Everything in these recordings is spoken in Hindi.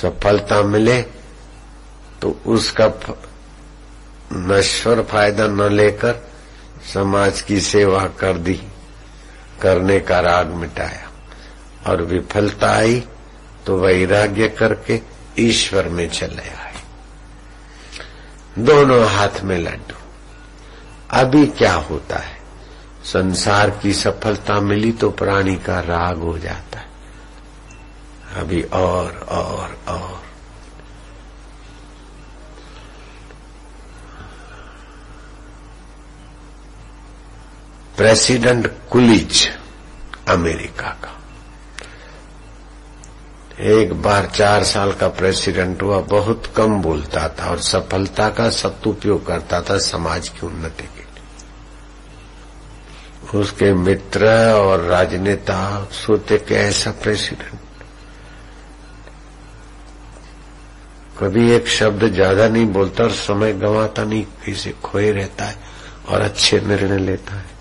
सफलता मिले तो उसका नश्वर फायदा न लेकर समाज की सेवा कर दी, करने का राग मिटाया, और विफलता आई तो वैराग्य करके ईश्वर में चले आए। दोनों हाथ में लड्डू। अभी क्या होता है, संसार की सफलता मिली तो प्राणी का राग हो जाता है, अभी और। प्रेसिडेंट कुलिज अमेरिका का एक बार 4 साल का प्रेसिडेंट हुआ। बहुत कम बोलता था और सफलता का सदुपयोग करता था समाज की उन्नति के लिए। उसके मित्र और राजनेता सोचते कि ऐसा प्रेसिडेंट कभी एक शब्द ज्यादा नहीं बोलता और समय गंवाता नहीं, किसी खोए रहता है और अच्छे निर्णय लेता है,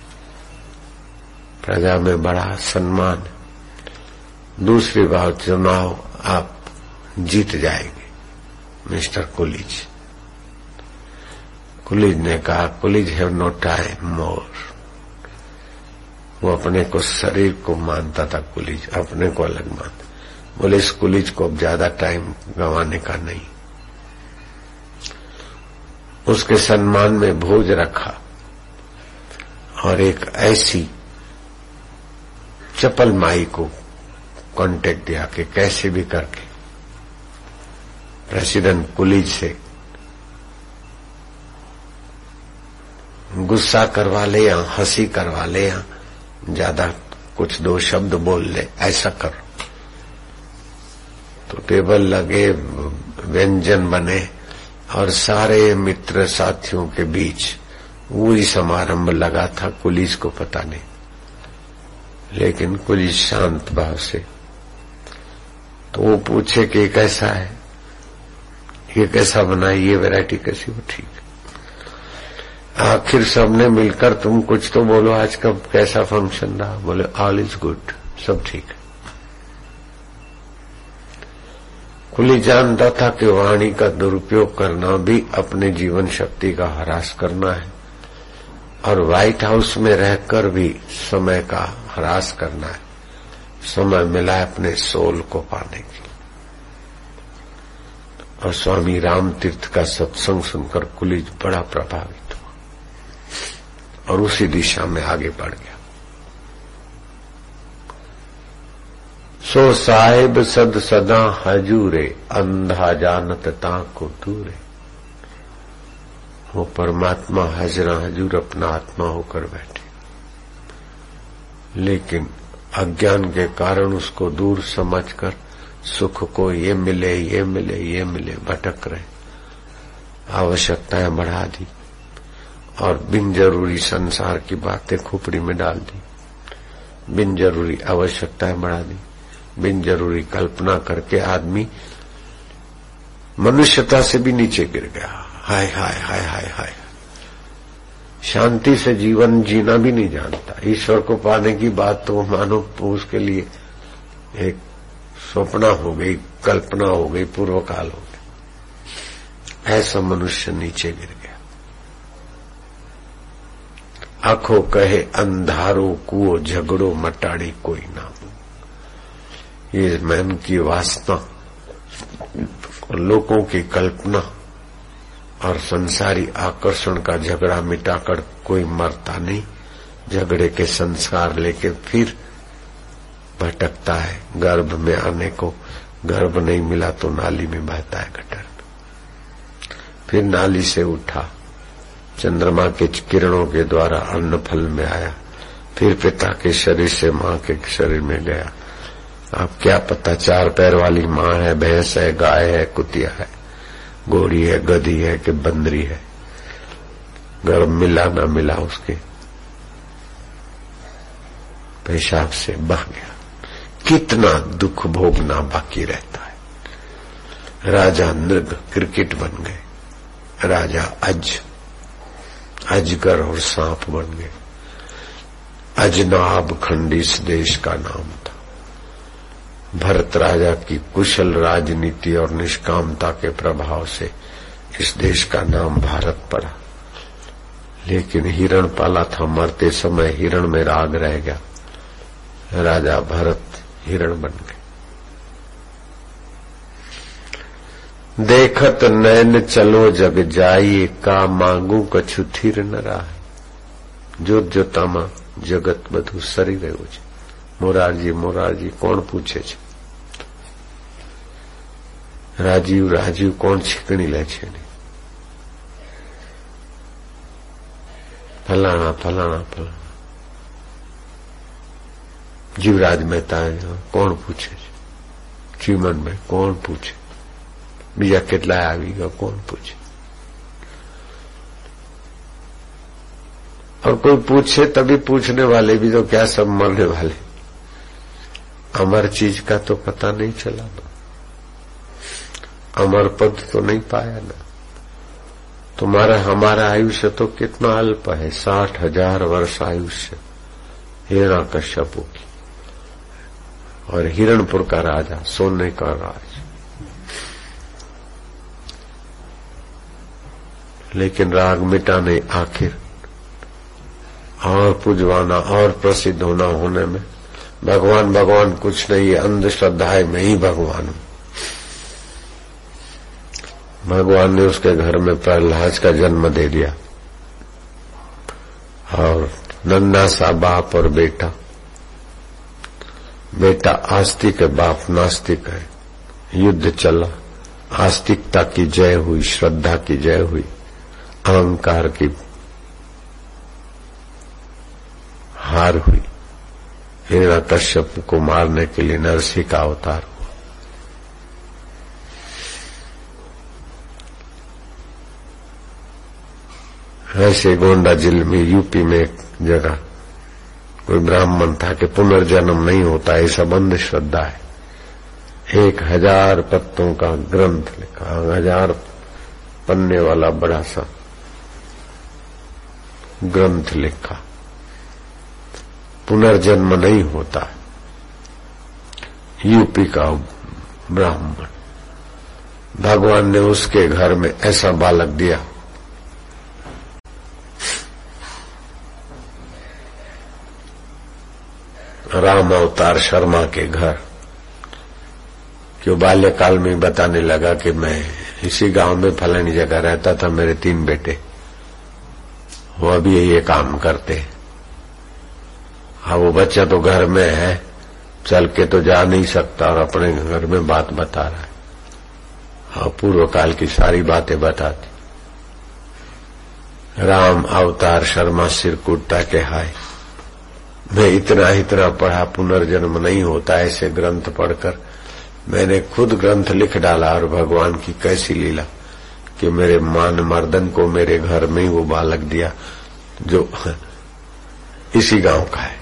प्रजा में बड़ा सम्मान। दूसरी बार चुनाव आप जीत जाएंगे मिस्टर कुलिज। कुलिज ने कहा, Coolidge have no time more. वो अपने को शरीर को मानता था, कुलिज अपने को अलग मानता। बोले इस कुलिज को अब ज्यादा टाइम गंवाने का नहीं। उसके सम्मान में भोज रखा और एक ऐसी चपल माई को कांटेक्ट दिया कि कैसे भी करके प्रेसिडेंट कुलिज से गुस्सा करवा ले या हंसी करवा ले या ज्यादा कुछ 2 शब्द बोल ले, ऐसा करो। तो टेबल लगे, व्यंजन बने और सारे मित्र साथियों के बीच वही समारंभ लगा था। कुलिज को पता नहीं, लेकिन कुलिज शांत भाव से। तो वो पूछे कि कैसा है, ये कैसा बना, ये वैरायटी कैसी हो, ठीक। आखिर सबने मिलकर तुम कुछ तो बोलो, आज का कैसा फंक्शन रहा। बोले ऑल इज गुड, सब ठीक है। कुलिज जानता था कि वाणी का दुरुपयोग करना भी अपने जीवन शक्ति का ह्रास करना है और व्हाइट हाउस में रहकर भी समय का ह्रास करना है। समय मिला है अपने सोल को पाने की। और स्वामी राम तीर्थ का सत्संग सुनकर कुलिज बड़ा प्रभावित हुआ और उसी दिशा में आगे बढ़ गया। सो साहिब सद सदा हजूरे, अंधा जानत ताको दूरे। वो परमात्मा हजरा हजूर अपना आत्मा होकर बैठे, लेकिन अज्ञान के कारण उसको दूर समझकर सुख को ये मिले ये मिले ये मिले भटक रहे, आवश्यकताएं बढ़ा दी और बिन जरूरी संसार की बातें खोपड़ी में डाल दी, बिन जरूरी आवश्यकताएं बढ़ा दी, बिन जरूरी कल्पना करके आदमी मनुष्यता से भी नीचे गिर गया। हाय हाय हाय हाय हाय, शांति से जीवन जीना भी नहीं जानता। ईश्वर को पाने की बात तो मानो उसके लिए एक स्वप्न हो गई, कल्पना हो गई, पूर्व काल हो गया। ऐसा मनुष्य नीचे गिर गया। आंखों कहे अंधारो कुओ, झगड़ो मटाड़ी कोई ना हो। ये मन की वासना और लोगों की कल्पना और संसारी आकर्षण का झगड़ा मिटाकर कोई मरता नहीं। झगड़े के संस्कार लेके फिर भटकता है गर्भ में आने को। गर्भ नहीं मिला तो नाली में बहता है गटर, फिर नाली से उठा, चंद्रमा के किरणों के द्वारा अन्न फल में आया, फिर पिता के शरीर से माँ के शरीर में गया। अब क्या पता 4 पैर वाली माँ है, भैंस है, गाय है, कुतिया है, घोड़ी है, गधी है कि बंदरी है। गर्भ मिला ना मिला उसके पेशाब से बह गया। कितना दुख भोगना बाकी रहता है। राजा नृग क्रिकेट बन गए, राजा अजगर और सांप बन गए। अजनाब खंड इस देश का नाम था। भरत राजा की कुशल राजनीति और निष्कामता के प्रभाव से इस देश का नाम भारत पड़ा। लेकिन हिरण पाला था, मरते समय हिरण में राग रह गया, राजा भरत हिरण बन गए। देखत नैन चलो जग जाइए, का मांगू कछु थीर न राह। जोत जोतामा जगत બધું સરી રહ્યું છે। મોરારજી મોરારજી કોણ પૂછે છે? રાજીવ રાજીવ કોણ છીકણી લે છે? ફલાણા ફલાણા ફલાણા। જીવરાજ મહેતા કોણ પૂછે છે? ચીમનભાઈ કોણ પૂછે? બીજા કેટલાય આવી ગયા કોણ પૂછે? और कोई पूछे तभी पूछने वाले भी तो क्या सब मरने वाले। अमर चीज का तो पता नहीं चला ना, अमर पद तो नहीं पाया ना। तुम्हारा हमारा आयुष्य तो कितना अल्प है, 60,000 वर्ष आयुष्य हिरण्यकश्यप की, और हिरणपुर का राजा, सोने का राज। लेकिन राग मिटाने आखिर और पुजवाना और प्रसिद्ध होने में भगवान भगवान कुछ नहीं है, अंधश्रद्धा है, मैं ही भगवान हूं। भगवान ने उसके घर में प्रहलाद का जन्म दे दिया, और नन्ना सा बाप और बेटा, बेटा आस्तिक है, बाप नास्तिक है। युद्ध चला, आस्तिकता की जय हुई, श्रद्धा की जय हुई, अहंकार की हार हुई। हिरण्यकश्यप को मारने के लिए नरसिंह का अवतार हुआ। ऐसे गोंडा जिले में, यूपी में एक जगह कोई ब्राह्मण था कि पुनर्जन्म नहीं होता, ये सब अंधश्रद्धा है। 1000 पत्तों का ग्रंथ लिखा, 1000 पन्ने वाला बड़ा सा ग्रंथ लिखा, पुनर्जन्म नहीं होता। यूपी का ब्राह्मण, भगवान ने उसके घर में ऐसा बालक दिया, राम अवतार शर्मा के घर, कि बाल्यकाल में बताने लगा कि मैं इसी गांव में फलानी जगह रहता था, मेरे 3 बेटे, वो अभी ये काम करते हैं। हाँ, वो बच्चा तो घर में है, चल के तो जा नहीं सकता, और अपने घर में बात बता रहा है। हाँ, पूर्व काल की सारी बातें बताती। राम अवतार शर्मा सिर कूटता के हाय, मैं इतना पढ़ा, पुनर्जन्म नहीं होता, ऐसे ग्रंथ पढ़कर मैंने खुद ग्रंथ लिख डाला। और भगवान की कैसी लीला कि मेरे मान मर्दन को मेरे घर में ही वो बालक दिया जो इसी गांव का है।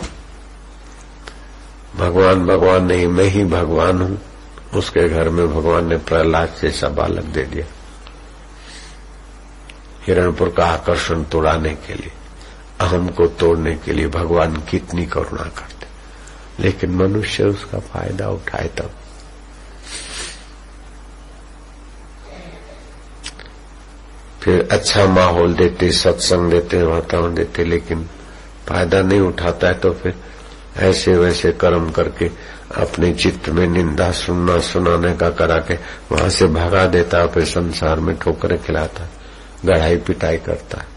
भगवान भगवान नहीं, मैं ही भगवान हूं। उसके घर में भगवान ने प्रहलाद जैसा बालक दे दिया, हिरणपुर का आकर्षण तोड़ाने के लिए, अहम को तोड़ने के लिए भगवान कितनी करुणा करते, लेकिन मनुष्य उसका फायदा उठाए तब। फिर अच्छा माहौल देते, सत्संग देते, वातावरण देते, लेकिन फायदा नहीं उठाता है तो फिर ऐसे वैसे कर्म करके अपने चित्त में निंदा सुनना सुनाने का करा के वहां से भगा देता है। फिर संसार में ठोकरें खिलाता है, गढ़ाई पिटाई करता है।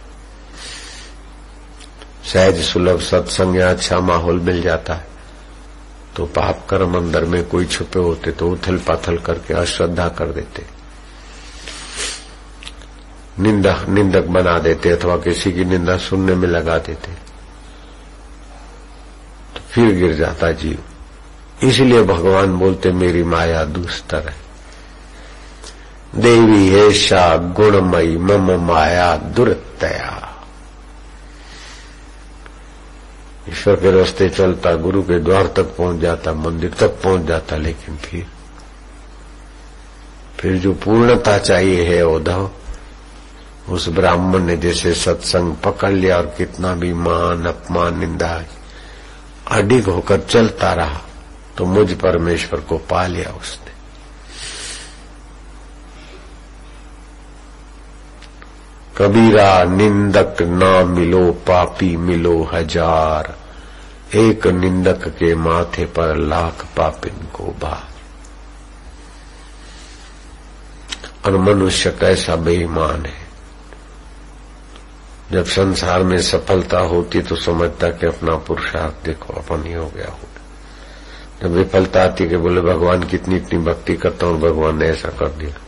सहज सुलभ सत्संग या अच्छा माहौल मिल जाता है तो पाप कर्म अंदर में कोई छुपे होते तो उथल पाथल करके अश्रद्धा कर देते, निंदक बना देते, अथवा किसी की निंदा सुनने में लगा देते, तो फिर गिर जाता जीव। इसलिए भगवान बोलते मेरी माया दुस्तर है, देवी ऐशा गुणमयी मम माया दुरतया। ईश्वर के रास्ते चलता, गुरु के द्वार तक पहुंच जाता, मंदिर तक पहुंच जाता, लेकिन फिर जो पूर्णता चाहिए है उद्धव, उस ब्राह्मण ने जैसे सत्संग पकड़ लिया और कितना भी मान अपमान निंदा अडिग होकर चलता रहा, तो मुझ परमेश्वर को पा लिया उसने। कबीरा निंदक ना मिलो पापी मिलो हजार, एक निंदक के माथे पर लाख पापिन को भार। और मनुष्य कैसा बेईमान है, जब संसार में सफलता होती तो समझता कि अपना पुरुषार्थ देखो अपन ही हो गया हो। जब विफलता आती कि बोले भगवान कितनी इतनी भक्ति करता हूं, भगवान ने ऐसा कर दिया।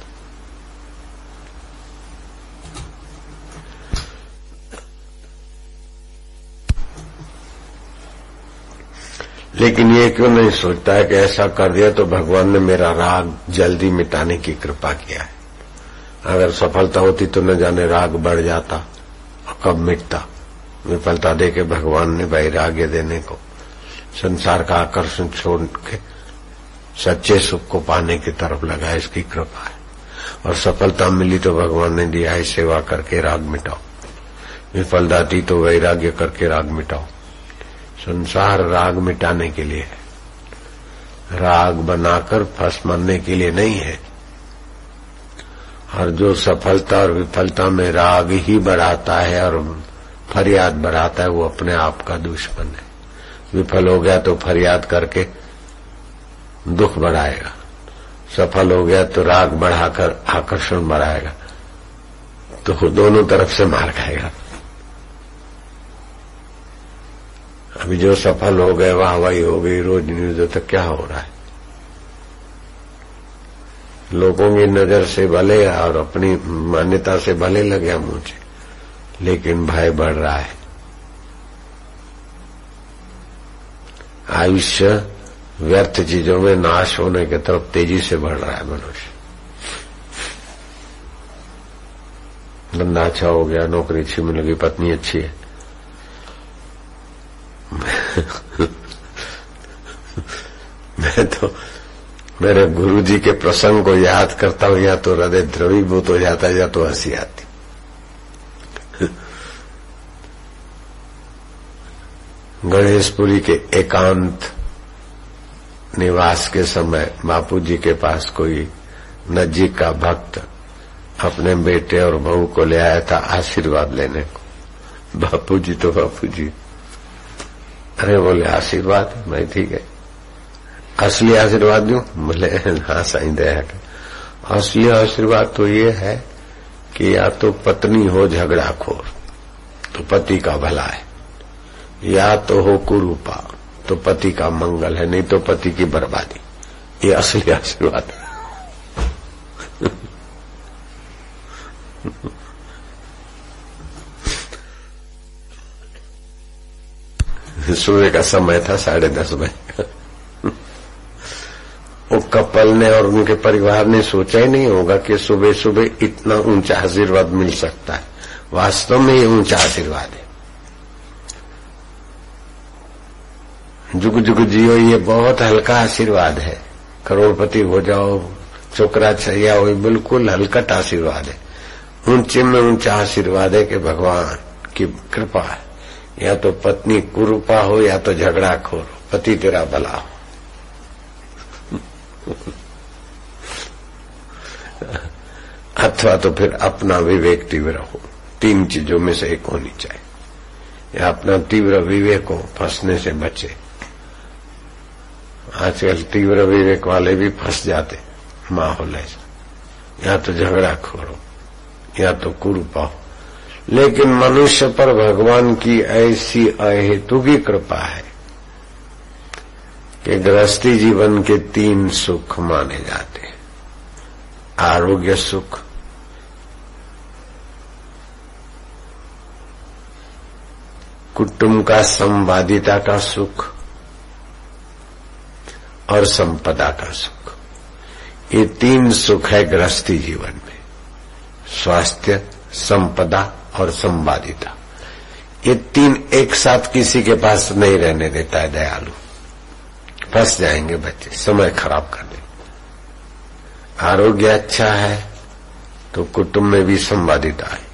लेकिन ये क्यों नहीं सोचता है कि ऐसा कर दिया तो भगवान ने मेरा राग जल्दी मिटाने की कृपा किया है। अगर सफलता होती तो न जाने राग बढ़ जाता और कब मिटता। विफलता देके भगवान ने वैराग्य देने को, संसार का आकर्षण छोड़ के सच्चे सुख को पाने की तरफ लगा, इसकी कृपा है। और सफलता मिली तो भगवान ने दिया है सेवा करके राग मिटाओ, विफलता दी तो वैराग्य करके राग मिटाओ। संसार राग मिटाने के लिए है, राग बनाकर फंस मरने के लिए नहीं है। और जो सफलता और विफलता में राग ही बढ़ाता है और फरियाद बढ़ाता है, वो अपने आप का दुश्मन है। विफल हो गया तो फरियाद करके दुख बढ़ाएगा, सफल हो गया तो राग बढ़ाकर आकर्षण बढ़ाएगा, तो दोनों तरफ से मार खाएगा। अभी जो सफल हो गए, वाहवाही हो गई, रोज न्यूज तक क्या हो रहा है? लोगों की नजर से भले और अपनी मान्यता से भले लगे मुझे, लेकिन भय बढ़ रहा है। आयुष्य व्यर्थ चीजों में नाश होने की तरफ तेजी से बढ़ रहा है मनुष्य। धंधा अच्छा हो गया, नौकरी अच्छी मिल गई, पत्नी अच्छी है, मैं तो मेरे गुरुजी के प्रसंग को याद करता हूं, या तो हृदय द्रवीभूत हो जाता है या तो हंसी आती। गणेशपुरी के एकांत निवास के समय बापूजी के पास कोई नजीक का भक्त अपने बेटे और बहू को ले आया था आशीर्वाद लेने को। बापूजी तो बापूजी, अरे बोले आशीर्वाद, मैं ठीक है, असली आशीर्वाद दूं? बोले हाँ साईं दया कर। असली आशीर्वाद तो ये है कि या तो पत्नी हो झगड़ाखोर तो पति का भला है, या तो हो कुरूपा तो पति का मंगल है, नहीं तो पति की बर्बादी। ये असली आशीर्वाद है। सुबह का समय था, 10:30 बजे। वो कपल ने और उनके परिवार ने सोचा ही नहीं होगा कि सुबह सुबह इतना ऊंचा आशीर्वाद मिल सकता है। वास्तव में ये ऊंचा आशीर्वाद है। जुग जुग जियो, ये बहुत हल्का आशीर्वाद है। करोड़पति हो जाओ, छोकरा छैया हो, बिल्कुल हल्कट आशीर्वाद है। ऊंचे में ऊंचा आशीर्वाद है कि भगवान की कृपा है। या तो पत्नी कुरूपा हो या तो झगड़ाखोर हो, पति तेरा भला हो। अथवा तो फिर अपना विवेक तीव्र हो। 3 चीजों में से एक होनी चाहिए। या अपना तीव्र विवेक हो, फंसने से बचे। आजकल तीव्र विवेक वाले भी फंस जाते माहौल ऐसा। या तो झगड़ाखोर हो या तो कुरूपा हो। लेकिन मनुष्य पर भगवान की ऐसी अहेतु की कृपा है कि गृहस्थी जीवन के 3 सुख माने जाते हैं। आरोग्य सुख, कुटुंब का संवादिता का सुख और संपदा का सुख। ये 3 सुख है गृहस्थी जीवन में। स्वास्थ्य, संपदा और संवादिता। ये 3 एक साथ किसी के पास नहीं रहने देता है दयालु। फंस जाएंगे बच्चे, समय खराब कर देंगे। आरोग्य अच्छा है तो कुटुंब में भी संवादिता है।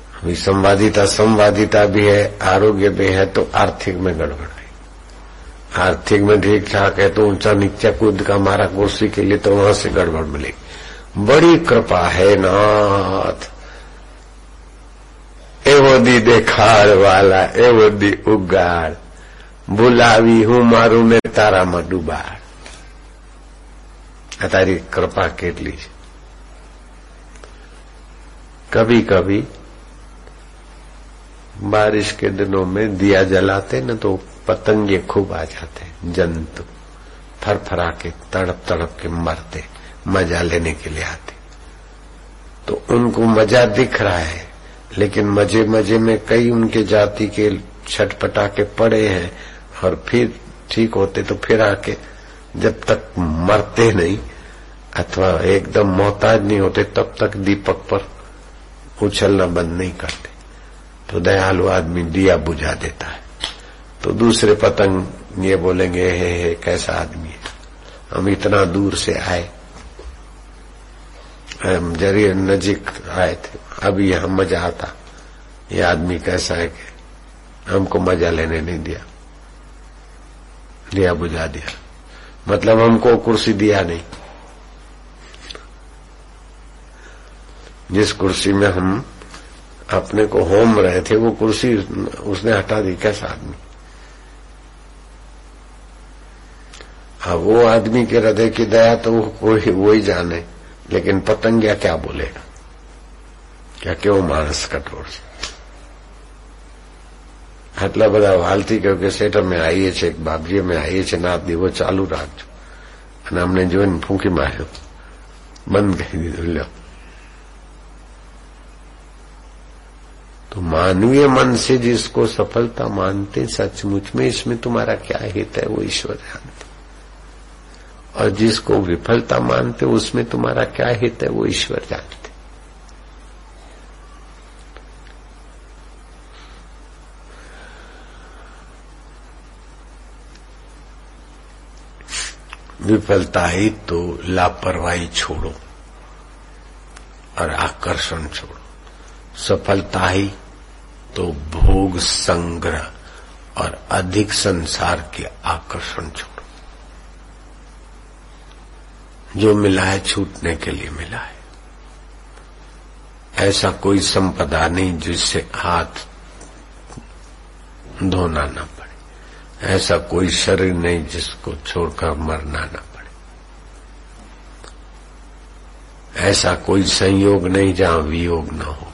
संवादिता भी है, आरोग्य भी है तो आर्थिक में गड़बड़ है। आर्थिक में ठीक ठाक है तो ऊंचा नीचा कूद का मारा कुर्सी के लिए तो वहां से गड़बड़ मिलेगी। बड़ी कृपा है नाथ, एवो दी देखाड़ वाला एवो दी उगाड़, बुलावी हूं मारू ने तारा में डूबाड़। तारी कृपा કેટલી છે। कभी कभी बारिश के दिनों में दिया जलाते न तो पतंगे खूब आ जाते, जंतु फरफरा के तड़प तड़प के मरते, मजा लेने के लिए आते। तो उनको मजा दिख रहा है, लेकिन मजे मजे में कई उनके जाति के छटपटा के पड़े हैं और फिर ठीक होते तो फिर आके जब तक मरते नहीं अथवा एकदम मोहताज नहीं होते तब तक दीपक पर उछलना बंद नहीं करते। तो दयालु आदमी दिया बुझा देता है, तो दूसरे पतंग ये बोलेंगे हे कैसा आदमी है, हम इतना दूर से आए, हम जरिए नजीक आए थे, अभी यहां मजा आता, ये आदमी कैसा है कि हमको मजा लेने नहीं दिया, दिया बुझा दिया, मतलब हमको कुर्सी दिया नहीं। जिस कुर्सी में हम अपने को होम रहे थे वो कुर्सी उसने हटा दी, कैसा आदमी। अब वो आदमी के हृदय की दया तो कोई वो ही जाने, लेकिन पतंगिया क्या बोलेगा, क्या क्यों मानस कठोर છે। આટલા બધા વાલથી કહ્યું કે સેટ અમે આવીએ છીએ, બાપજી અમે આવીએ છીએ, ના દીવો ચાલુ રાખજો, અને અમને જોઈને ફૂંકી માર્યો, બંધ કરી દીધું। લ્યો, तो मानवीय मन से जिसको सफलता मानते सचमुच में इसमें तुम्हारा क्या हित है वो ईश्वर जानते, और जिसको विफलता मानते उसमें तुम्हारा क्या हित है वो ईश्वर जानते। विफलता ही तो लापरवाही छोड़ो और आकर्षण छोड़ो, सफलता ही तो भोग संग्रह और अधिक संसार के आकर्षण छोड़ो। जो मिला है छूटने के लिए मिला है, ऐसा कोई संपदा नहीं जिससे हाथ धोना न पड़े, ऐसा कोई शरीर नहीं जिसको छोड़कर मरना न पड़े, ऐसा कोई संयोग नहीं जहां वियोग न हो,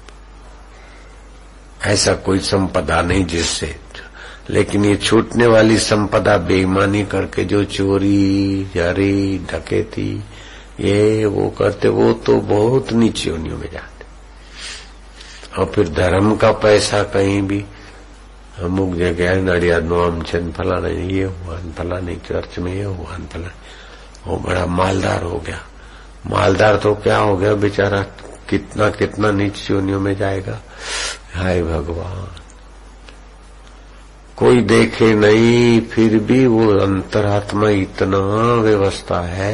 ऐसा कोई संपदा नहीं जिससे। लेकिन ये छूटने वाली संपदा बेईमानी करके जो चोरी जारी डकैती ये वो करते, वो तो बहुत नीची योनियों में जाते। और फिर धर्म का पैसा कहीं भी अमुक जगह नड़ियाद नो आम छन फलाना ये हुआ, फलानी चर्च में ये हुआ, फलाना वो बड़ा मालदार हो गया। मालदार तो क्या हो गया बेचारा, कितना कितना नीची योनियों में जाएगा। हाय भगवान, कोई देखे नहीं फिर भी वो अंतरात्मा इतना व्यवस्था है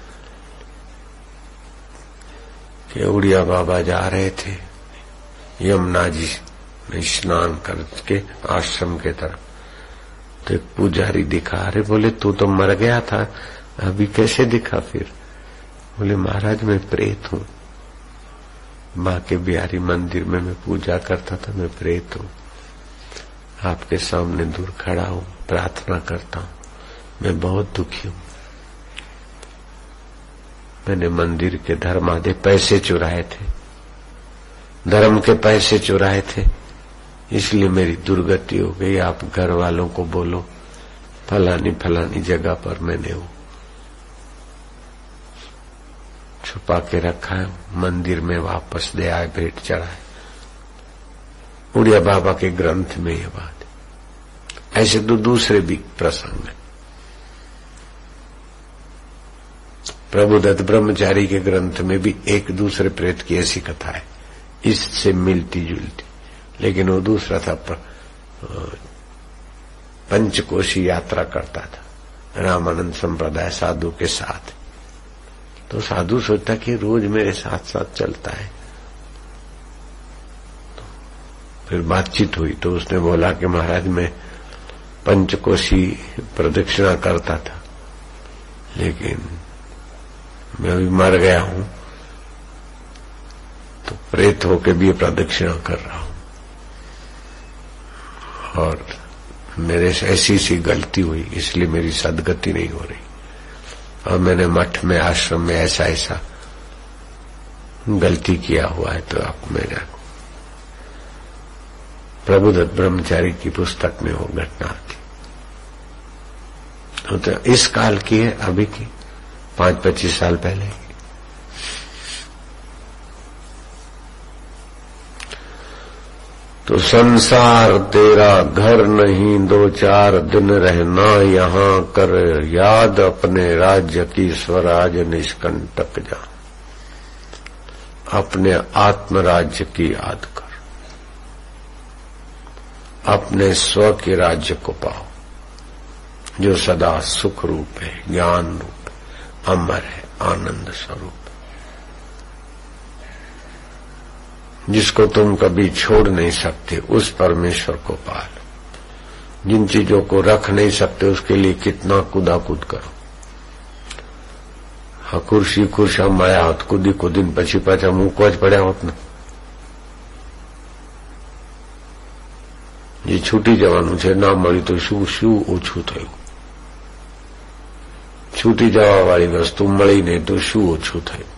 कि उड़िया बाबा जा रहे थे यमुना जी में स्नान करके आश्रम के तरफ, तो एक पुजारी दिखा रहे, बोले तू तो मर गया था अभी कैसे दिखा फिर? बोले महाराज मैं प्रेत हूँ, माँ के बिहारी मंदिर में मैं पूजा करता था, मैं प्रेत हूँ, आपके सामने दूर खड़ा हूँ, प्रार्थना करता हूँ, मैं बहुत दुखी हूँ। मैंने मंदिर के धर्म आधे पैसे चुराए थे, धर्म के पैसे चुराए थे, इसलिए मेरी दुर्गति हो गई। आप घर वालों को बोलो फलानी फलानी जगह पर मैंने वो छुपा के रखा है, मंदिर में वापस दे आए, भेंट चढ़ाए। उड़िया बाबा के ग्रंथ में ये बात है। ऐसे तो दूसरे भी प्रसंग है। प्रभुदत्त ब्रह्मचारी के ग्रंथ में भी एक दूसरे प्रेत की ऐसी कथा है, इससे मिलती जुलती, लेकिन वो दूसरा था, पंचकोशी यात्रा करता था रामानंद संप्रदाय साधु के साथ। तो साधु सोचता कि रोज मेरे साथ साथ चलता है। तो फिर बातचीत हुई तो उसने बोला कि महाराज मैं पंचकोशी प्रदक्षिणा करता था, लेकिन मैं अभी मर गया हूं तो प्रेत होके भी प्रदक्षिणा कर रहा हूं। और मेरे से ऐसी सी गलती हुई, इसलिए मेरी सदगति नहीं हो रही। और मैंने मठ में, आश्रम में ऐसा ऐसा गलती किया हुआ है। तो आप मेरा प्रभुदत्त ब्रह्मचारी की पुस्तक में वो घटना आती। तो इस काल की है, अभी की 5-25 साल पहले की। तो संसार तेरा घर नहीं, 2-4 दिन रहना यहाँ कर, याद अपने राज्य की स्वराज निष्कंटक जा। अपने आत्मराज्य की याद कर, अपने स्व के राज्य को पाओ जो सदा सुख रूप है, ज्ञान रूप है, अमर है, आनंद स्वरूप, जिसको तुम कभी छोड़ नहीं सकते। उस परमेश्वर को पालो। जिन चीजों को रख नहीं सकते उसके लिए कितना कूदाकूद करो। हाँ, कुर्सी कुर्सा माया होत कूदी कूदीन પછી પાછા મૂકવા જ પડ્યા હોત ને। જે છૂટી જવાનું છે, ના મળી તો શું શું ઓછું થયું? છૂટી જવા વાળી વસ્તુ મળી નહીં તો શું ઓછું થયું?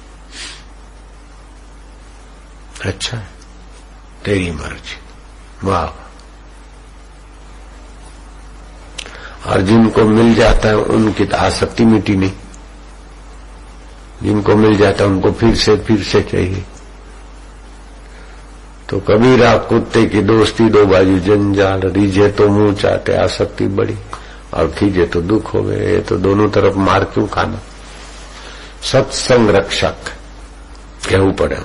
अच्छा, तेरी मर्जी, वाह। और जिनको मिल जाता है उनकी तो आसक्ति मिटी नहीं। जिनको मिल जाता है उनको फिर से चाहिए। तो कबीरा कुत्ते की दोस्ती दो बाजू जंजाल, रीझे तो मुंह चाटे आसक्ति बड़ी, और खींचे तो दुख हो गए। ये तो दोनों तरफ मार क्यों खाना? सत्संग रक्षक कहू पड़े।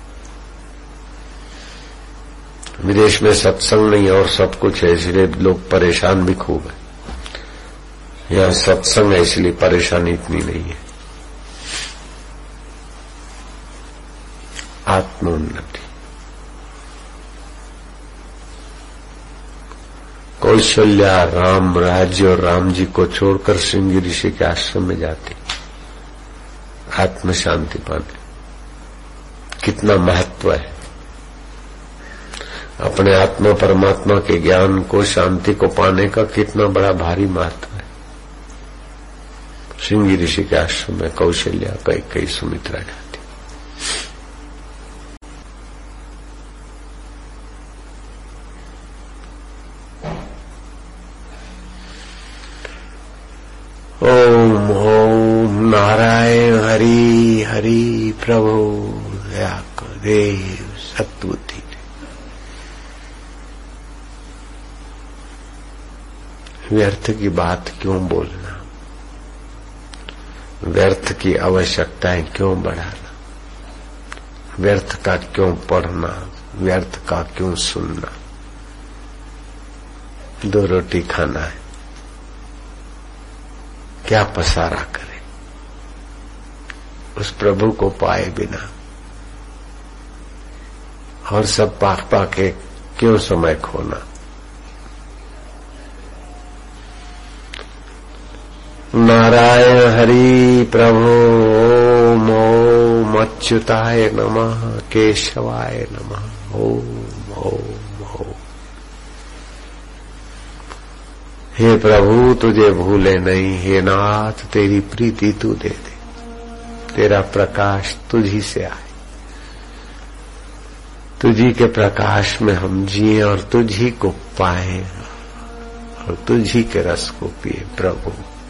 विदेश में सत्संग नहीं और सब कुछ है, इसलिए लोग परेशान भी खूब है। यहाँ सत्संग है इसलिए परेशानी इतनी नहीं है। आत्मोन्नति। कौशल्या राम राज्य और राम जी को छोड़कर श्रृंगी ऋषि के आश्रम में जाती, आत्म शांति पाने। कितना महत्व है अपने आत्मा परमात्मा के ज्ञान को, शांति को पाने का, कितना बड़ा भारी महत्व है। श्रृंगी ऋषि के आश्रम में कौशल्या, कैकेयी, सुमित्रा जाती। ओम ओम नारायण हरि हरि प्रभु दया कर देव सत्बुद्धि। व्यर्थ की बात क्यों बोलना? व्यर्थ की आवश्यकताएं क्यों बढ़ाना? व्यर्थ का क्यों पढ़ना? व्यर्थ का क्यों सुनना? 2 रोटी खाना है, क्या पसारा करे उस प्रभु को पाए बिना? और सब पाक पाके क्यों समय खोना? नारायण हरि प्रभु ओम ओम अच्युताय नमः केशवाय नमः ओम ओम ओम। हे प्रभु तुझे भूले नहीं, हे नाथ तेरी प्रीति तू दे दे, तेरा प्रकाश तुझी से आए, तुझी के प्रकाश में हम जिए और तुझी को पाए और तुझी के रस को पिए। प्रभु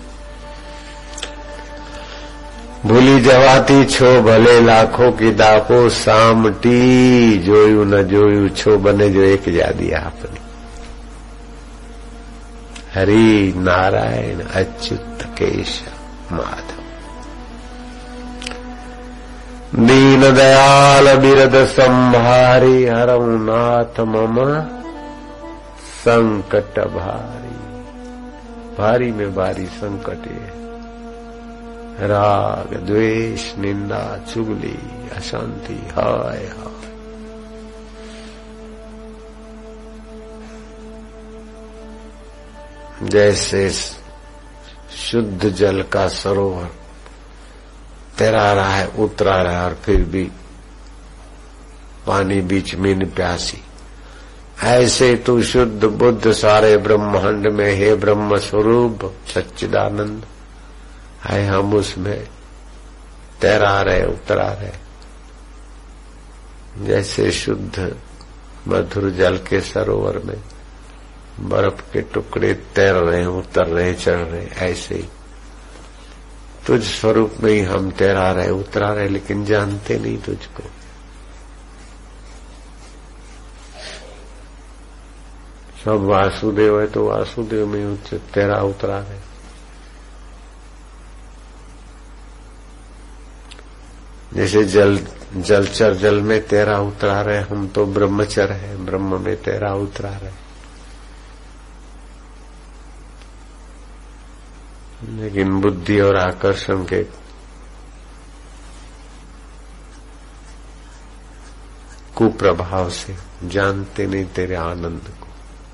भूली जवाती छो भले लाखों की दापो सामटी, जोयू न जोयू छो बने जो एक जादी आपने। हरि नारायण अच्युत केशव माधव। दीन दयाल बिरद संभारी, हरऊ नाथ मम संकट भारी। भारी में भारी संकट है, राग द्वेष निंदा चुगली अशांति हाय हाय। जैसे शुद्ध जल का सरोवर तैरा रहा है, उतरा रहा है, और फिर भी पानी बीच में न प्यासी, ऐसे तू शुद्ध बुद्ध सारे ब्रह्मांड में हे ब्रह्म स्वरूप सच्चिदानंद है, हम उसमें तैरा रहे, उतरा रहे। जैसे शुद्ध मधुर जल के सरोवर में बर्फ के टुकड़े तैर रहे, उतर रहे, चढ़ रहे, ऐसे ही तुझ स्वरूप में ही हम तैरा रहे, उतरा रहे, लेकिन जानते नहीं तुझको। सब वासुदेव है तो वासुदेव में ही तैरा उतरा रहे। जैसे जलचर जल में तैरा उतरा रहे, हम तो ब्रह्मचर है, ब्रह्म में तैरा उतरा रहे। लेकिन बुद्धि और आकर्षण के कुप्रभाव से जानते नहीं तेरे आनंद को।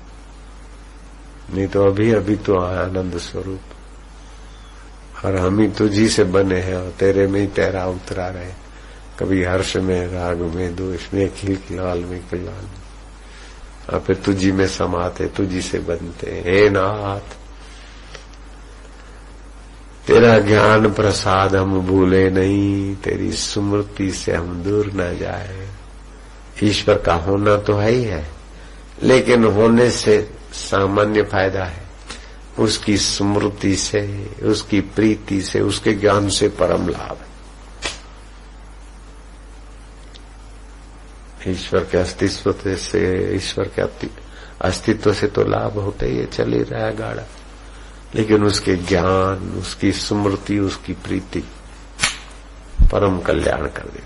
नहीं तो अभी अभी तो आनंद स्वरूप, और हम ही तुझी से बने हैं और तेरे में ही तैरा उतरा रहे। कभी हर्ष में, राग में, द्वेष में, खिलखिलाल में, कल्याण में, और फिर तुझी में समाते, तुझी से बनते। हे नाथ, तेरा ज्ञान प्रसाद हम भूले नहीं, तेरी स्मृति से हम दूर न जाए। ईश्वर का होना तो है ही है, लेकिन होने से सामान्य फायदा है, उसकी स्मृति से, उसकी प्रीति से, उसके ज्ञान से परम लाभ है। ईश्वर के अस्तित्व से, ईश्वर के अस्तित्व से तो लाभ होता ही है, चल ही रहा है गाड़ा, लेकिन उसके ज्ञान, उसकी स्मृति, उसकी प्रीति परम कल्याण कर देती।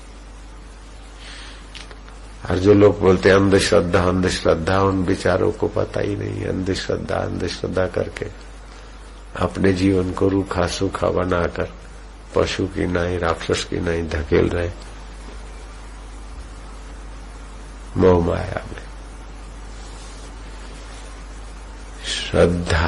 और जो लोग बोलते हैं अंधश्रद्धा अंधश्रद्धा, उन बेचारों को पता ही नहीं। अंधश्रद्धा अंधश्रद्धा करके अपने जीवन को रूखा सूखा बनाकर पशु की नाई, राक्षस की नाई धकेल रहे मोह माया में। श्रद्धा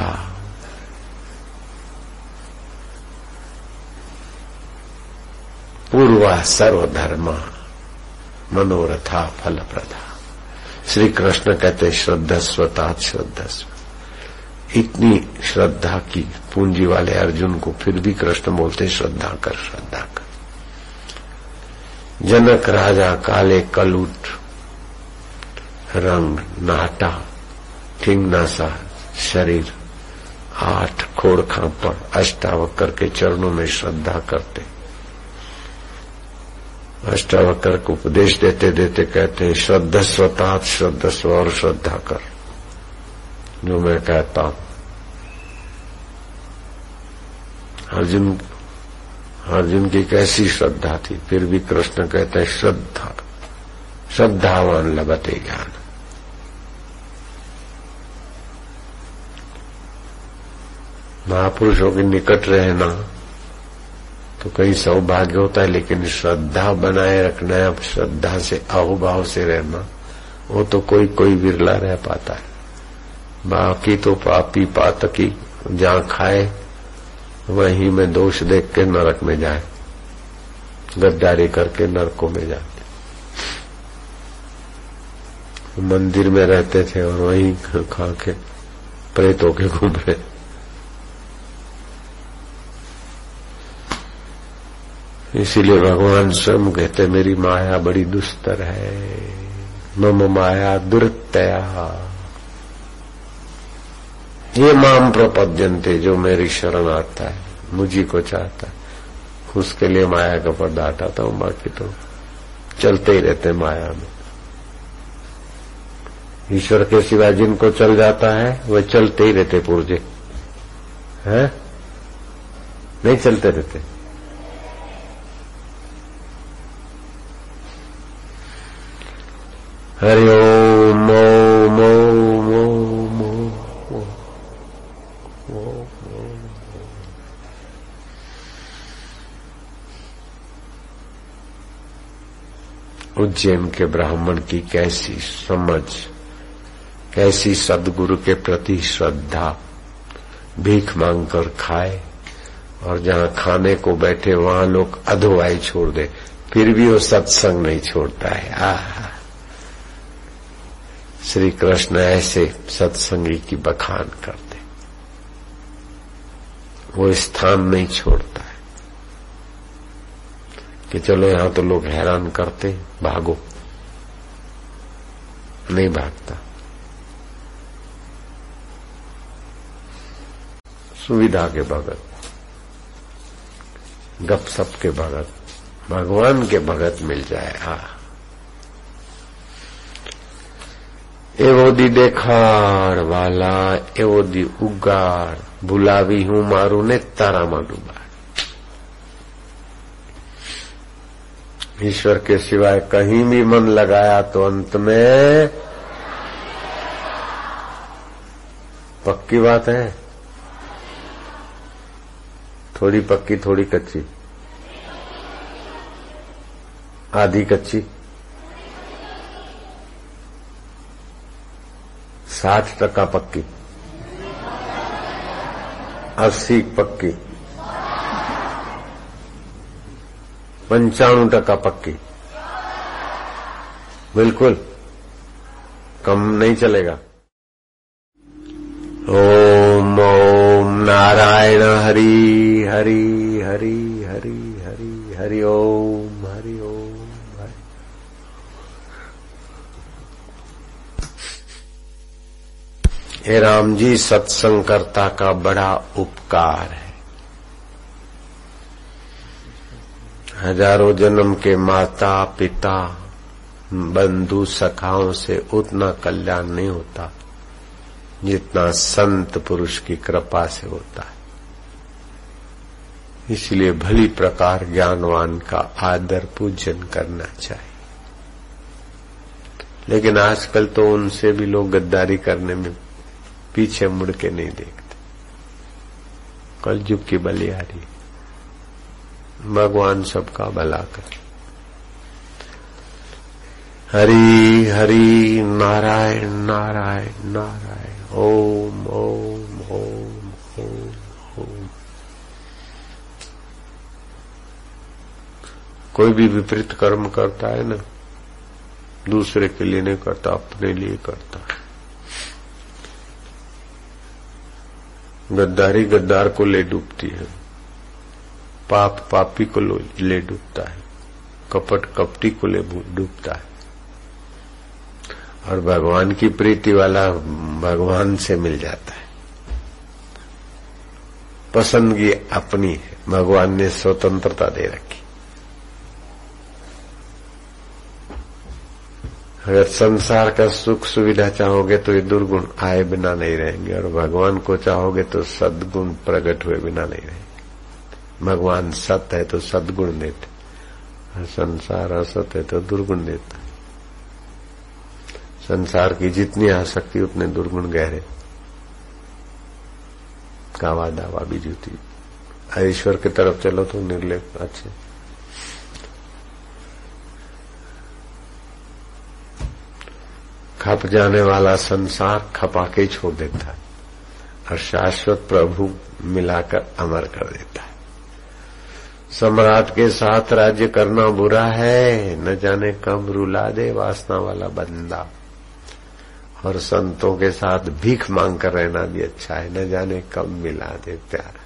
पूर्वा सर्वधर्मा मनोरथा फल प्रदा। श्री कृष्ण कहते श्रद्धस्वतात श्रद्धस्व। इतनी श्रद्धा की पूंजी वाले अर्जुन को फिर भी कृष्ण बोलते श्रद्धा कर, श्रद्धा कर। जनक राजा काले कलूट रंग नाटा ठिंगना सा शरीर, 8 खोड़ खापड़, अष्टावक्र के चरणों में श्रद्धा करते। अष्टावक्र को उपदेश देते देते कहते हैं श्रद्धस्वतात श्रद्धस्व, और श्रद्धा कर जो मैं कहता हूं। अर्जुन की कैसी श्रद्धा थी, फिर भी कृष्ण कहते हैं श्रद्धा, श्रद्धावान लभते ज्ञान। महापुरुषों के निकट रहना तो कहीं सौभाग्य होता है, लेकिन श्रद्धा बनाए रखना है, श्रद्धा से अहोभाव से रहना, वो तो कोई कोई विरला रह पाता है। बाकी तो पापी पातकी जहां खाए वहीं में दोष देख के नरक में जाए, गद्दारी करके नरकों में जाते। मंदिर में रहते थे और वहीं खा के प्रेत होके घूम रहे। इसीलिए भगवान स्वयं कहते मेरी माया बड़ी दुस्तर है, मम माया दुर्तया। ये माम प्रपद्यन्ते, जो मेरी शरण आता है, मुझी को चाहता है, उसके लिए माया का पर्दा हटाता हूं, बाकी तो चलते ही रहते माया में। ईश्वर के सिवा जिनको चल जाता है वह चलते ही रहते पुर्जे हैं, नहीं चलते रहते। हरि ओम ओम ओम ओम ओम। उज्जैन के ब्राह्मण की कैसी समझ, कैसी सद्गुरु के प्रति श्रद्धा, भीख मांगकर खाए, और जहां खाने को बैठे वहां लोग अधोआई छोड़ दे, फिर भी वो सत्संग नहीं छोड़ता है। श्री कृष्ण ऐसे सत्संगी की बखान करते, वो स्थान नहीं छोड़ता है कि चलो यहां तो लोग हैरान करते, भागो, नहीं भागता। सुविधा के भगत, गपसप के भगत, भगवान के भगत मिल जाए। एवो दी देखाड़ वाला, एवो दी उगाड़, भुलावी हूं मारू ने तारा में डूबाड़। ईश्वर के सिवाय कहीं भी मन लगाया तो अंत में पक्की बात है, थोड़ी पक्की थोड़ी कच्ची, आधी कच्ची, 60% पक्की, 80 पक्की, 95% पक्की, बिल्कुल कम नहीं चलेगा। ओम ओम नारायण हरि हरि हरि हरि हरि हरि ओम हरि ओम हरि। हे राम जी, सत्संगकर्ता का बड़ा उपकार है। हजारों जन्म के माता पिता बंधु सखाओं से उतना कल्याण नहीं होता जितना संत पुरुष की कृपा से होता है। इसलिए भली प्रकार ज्ञानवान का आदर पूजन करना चाहिए। लेकिन आजकल तो उनसे भी लोग गद्दारी करने में पीछे मुड़ के नहीं देखते। कलयुग की बलिहारी, भगवान सबका भला करे। हरि हरि नारायण नारायण नारायण, ओम ओम ओम ओम ओम। कोई भी विपरीत कर्म करता है ना, दूसरे के लिए नहीं करता, अपने लिए करता है। गद्दारी गद्दार को ले डूबती है, पाप पापी को ले डूबता है, कपट कपटी को ले डूबता है, और भगवान की प्रीति वाला भगवान से मिल जाता है। पसंदगी अपनी है, भगवान ने स्वतंत्रता दे रखी। अगर संसार का सुख सुविधा चाहोगे तो ये दुर्गुण आए बिना नहीं रहेंगे, और भगवान को चाहोगे तो सद्गुण प्रकट हुए बिना नहीं रहेंगे। भगवान सत्य है तो सद्गुण देते, और संसार असत है तो दुर्गुण देता है। संसार की जितनी आसक्ति उतने दुर्गुण गहरे, कावा दावा भी जूती। ईश्वर की तरफ चलो तो निर्लेप अच्छे। खप जाने वाला संसार खपा के छोड़ देता है, और शाश्वत प्रभु मिलाकर अमर कर देता है। सम्राट के साथ राज्य करना बुरा है, न जाने कब रुला दे वासना वाला बंदा, और संतों के साथ भीख मांग कर रहना भी अच्छा है, न जाने कब मिला दे प्यारा।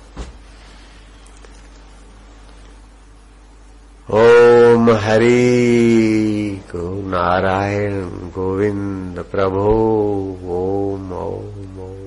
ओम हरि को नारायण गोविंद प्रभो, ओम ओम ओम।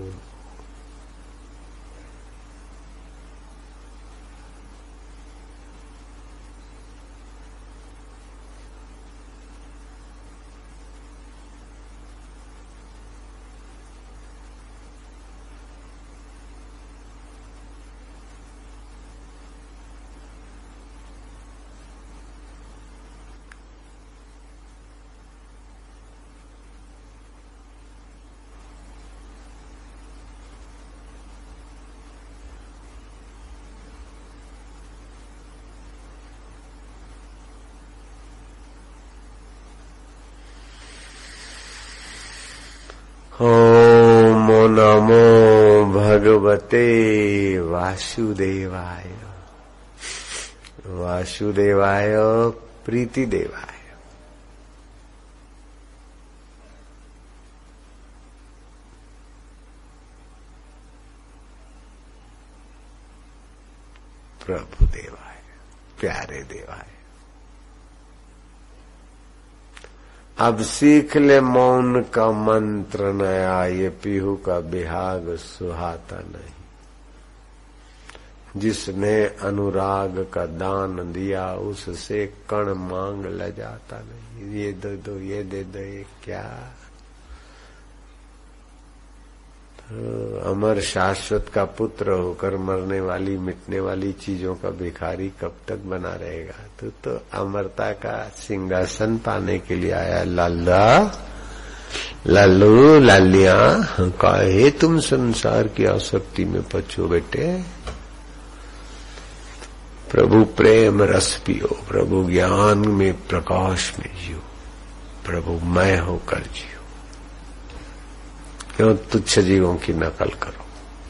ओम नमो भगवते वासुदेवाय। वासुदेवाय प्रीति देवाय। प्रभु देवाय, प्यारे देवाय। अब सीख ले मौन का मंत्र नया, ये पीहू का बिहाग सुहाता नहीं। जिसने अनुराग का दान दिया उससे कण मांग ल जाता नहीं। ये दे दो, ये दे दो, ये क्या। अमर शाश्वत का पुत्र होकर मरने वाली मिटने वाली चीजों का भिखारी कब तक बना रहेगा। तू तो अमरता का सिंहासन पाने के लिए आया। लाला लालू लालिया, काहे तुम संसार की आसक्ति में पचो बेटे। प्रभु प्रेम रस पियो, प्रभु ज्ञान में प्रकाश में जियो, प्रभु मैं होकर जियो। क्यों तुच्छ जीवों की नकल करो।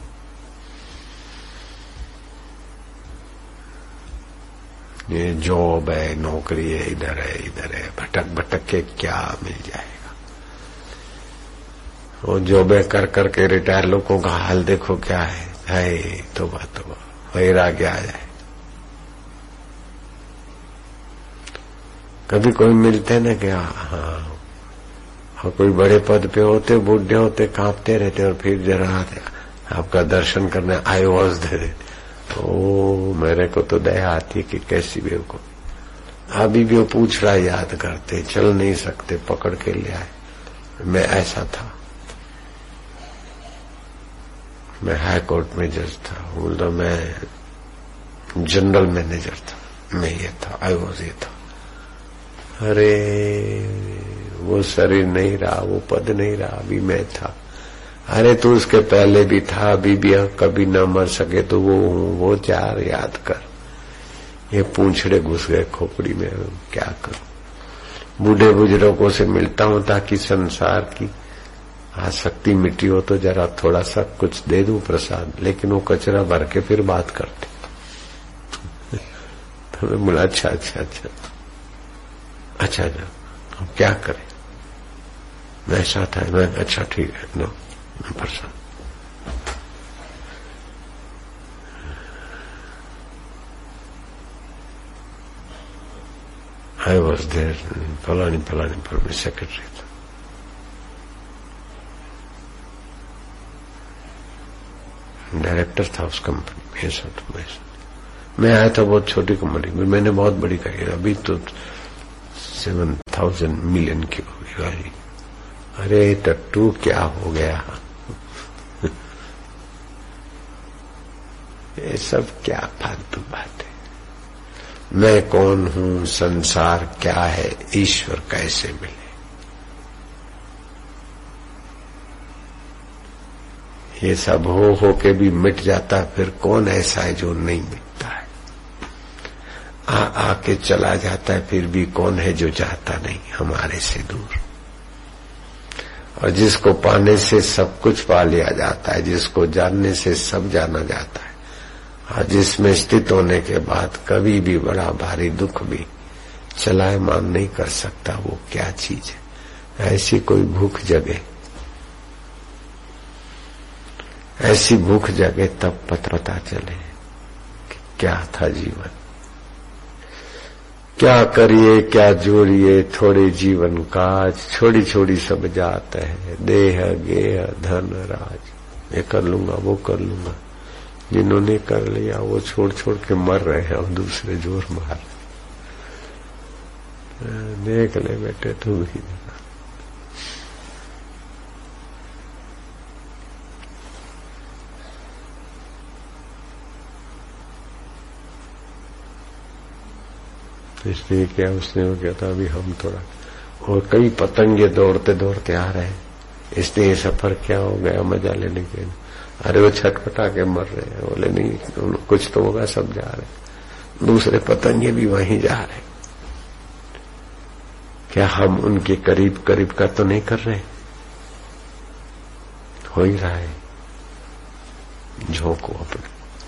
ये जॉब है, नौकरी है, इधर है, भटक भटक के क्या मिल जाएगा। वो जॉबें कर करके रिटायर लोगों का हाल देखो क्या है तोबा तोबा, वैराग्य आ जाए। कभी कोई मिलते ना क्या, हाँ, और कोई बड़े पद पे होते, बूढ़े होते, कांपते रहते, और फिर जरा आपका दर्शन करने आई वॉज देते। ओ मेरे को तो दया आती कि कैसी बेवकूफ। अभी भी वो पूछ रहा याद करते, चल नहीं सकते, पकड़ के ले आए। मैं ऐसा था, मैं हाई कोर्ट में जज था, बोलता मैं जनरल मैनेजर था, मैं ये था, आई वॉज ये था। अरे वो शरीर नहीं रहा, वो पद नहीं रहा, अभी मैं था। अरे तू उसके पहले भी था, अभी भी कभी न मर सके तो वो चार याद कर। ये पूंछड़े घुस गए खोपड़ी में, क्या करूं। बूढ़े बुजुर्गों से मिलता हूं ताकि संसार की आसक्ति मिटी हो तो जरा थोड़ा सा कुछ दे दूं प्रसाद, लेकिन वो कचरा भर के फिर बात करते। तो मैं बोला अच्छा अच्छा अच्छा अच्छा अच्छा, हम क्या करें। मैं ऐसा था, मैं अच्छा ठीक है, नो प्रसाद। आई वॉज देयर, फलानी फलानी पर मैं सेक्रेटरी था। डायरेक्टर था उस कंपनी में। ऐसा तो मैं आया था बहुत छोटी कंपनी में, मैंने बहुत बड़ी करी, अभी तो 7,000 मिलियन की होगी गाड़ी। अरे टट्टू क्या हो गया। ये सब क्या फालतू बात है। मैं कौन हूं, संसार क्या है, ईश्वर कैसे मिले। ये सब हो के भी मिट जाता, फिर कौन ऐसा है जो नहीं मिटता है। आके चला जाता है, फिर भी कौन है जो जाता नहीं हमारे से दूर। और जिसको पाने से सब कुछ पा लिया जाता है, जिसको जानने से सब जाना जाता है, और जिसमें स्थित होने के बाद कभी भी बड़ा भारी दुख भी चलायमान नहीं कर सकता, वो क्या चीज है। ऐसी कोई भूख जगे, ऐसी भूख जगे तब पता चले कि क्या था जीवन। क्या करिए क्या जोड़िए थोड़े जीवन काज, छोड़ी छोड़ी सब जात है। देह गेह धन राज, ये कर लूंगा वो कर लूंगा। जिन्होंने कर लिया वो छोड़ छोड़ के मर रहे हैं और दूसरे जोर मार। देख ले बेटे तू भी। इसलिए क्या उसने वो कहता अभी हम थोड़ा, और कई पतंगे दौड़ते दौड़ते आ रहे हैं, इसलिए ये सफर क्या हो गया मजा लेने के। अरे वो छटपटा के मर रहे हैं, बोले नहीं कुछ तो होगा, सब जा रहे। दूसरे पतंगे भी वहीं जा रहे। क्या हम उनके करीब करीब का तो नहीं कर रहे? हो ही रहा है। झोंको अपने।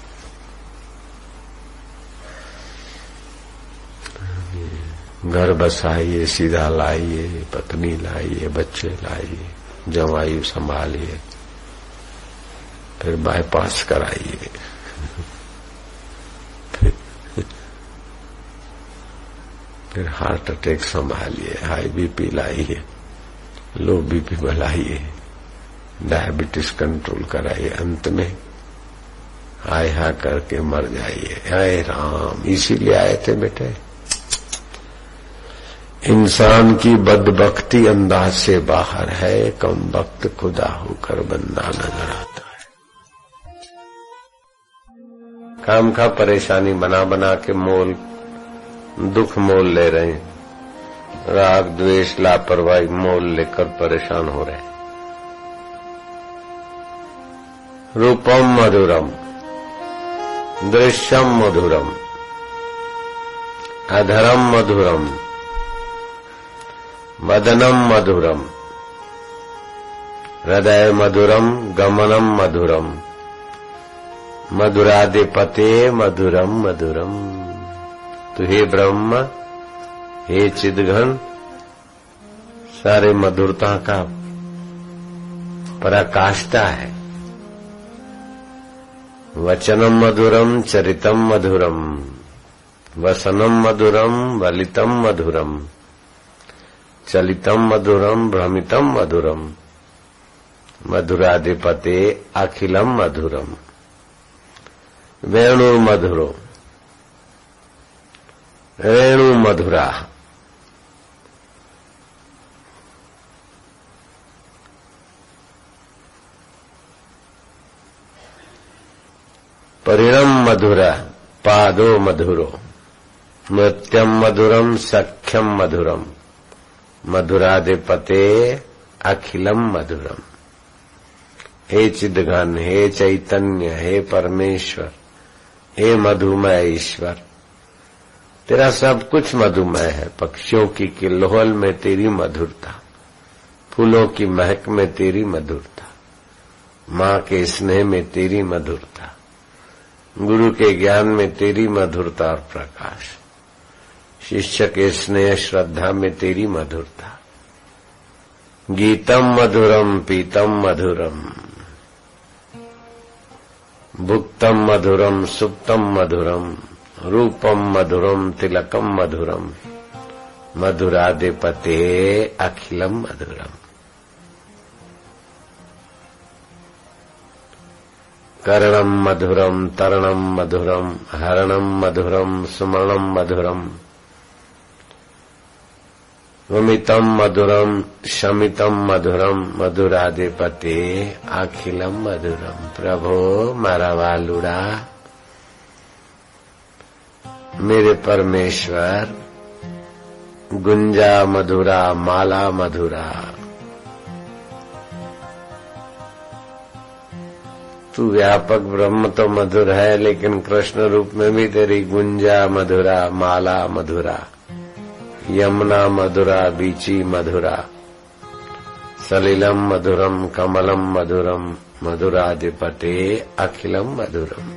घर बसाइए, सीधा लाइए, पत्नी लाइए, बच्चे लाइए, जवायु संभालिए, फिर बाईपास कराइए, फिर हार्ट अटैक संभालिए, हाई बीपी लाइए, लो बीपी बढ़ाइए, डायबिटीज कंट्रोल कराइए, अंत में हाय हा करके मर जाइए। हाय राम, इसीलिए आए थे बेटे। इंसान की बदबख्ती अंदाज से बाहर है, कम वक्त खुदा होकर बंदा नजर आता है। काम का परेशानी बना बना के मोल दुख मोल ले रहे हैं। राग द्वेष लापरवाही मोल लेकर परेशान हो रहे हैं। रूपम मधुरम दृश्यम मधुरम अधरम मधुरम वदनम मधुरम हृदय मधुरम गमनम मधुरम मधुराधिपते मधुरम मधुरम। तो हे ब्रह्म, हे चिदघन, सारे मधुरता का पराकाष्ठा है। वचनम मधुरम चरितम मधुरम वसनम मधुरम वलितम मधुरम चलितम मधुरम भ्रमितम मधुरम मधुराधिपते अखिलम मधुरम। वेणु मधुरो रेणु मधुरा परिणम मधुरा पादो मधुरो नृत्यम मधुरम सख्यम मधुरम मधुराधिपते अखिलम मधुरम। हे चिद्घन, हे चैतन्य, हे परमेश्वर, हे मधुमय ईश्वर, तेरा सब कुछ मधुमय है। पक्षियों की किल्लोल में तेरी मधुरता, फूलों की महक में तेरी मधुरता, माँ के स्नेह में तेरी मधुरता, गुरु के ज्ञान में तेरी मधुरता और प्रकाश, शिष्य के स्नेह श्रद्धा में तेरी मधुरता। गीतम मधुरम पीतम मधुरम भुक्तम मधुरम सुप्तम मधुरम रूपम मधुरम तिलकम मधुरम मधुराधिपते अखिलम मधुरम। कर्णम मधुरम तरणम मधुरम हरणम मधुरम सुमरणम मधुरम वमितम मधुरम शमितम मधुरम मधुराधिपते अखिलम मधुरम। प्रभो मारा वालुड़ा, मेरे परमेश्वर, गुंजा मधुरा माला मधुरा, तू व्यापक ब्रह्म तो मधुर है, लेकिन कृष्ण रूप में भी तेरी गुंजा मधुरा माला मधुरा, यमुना मधुरा बीची मधुरा, सलिलम मधुरम कमलम मधुरम मधुराधिपते अखिलम मधुरम।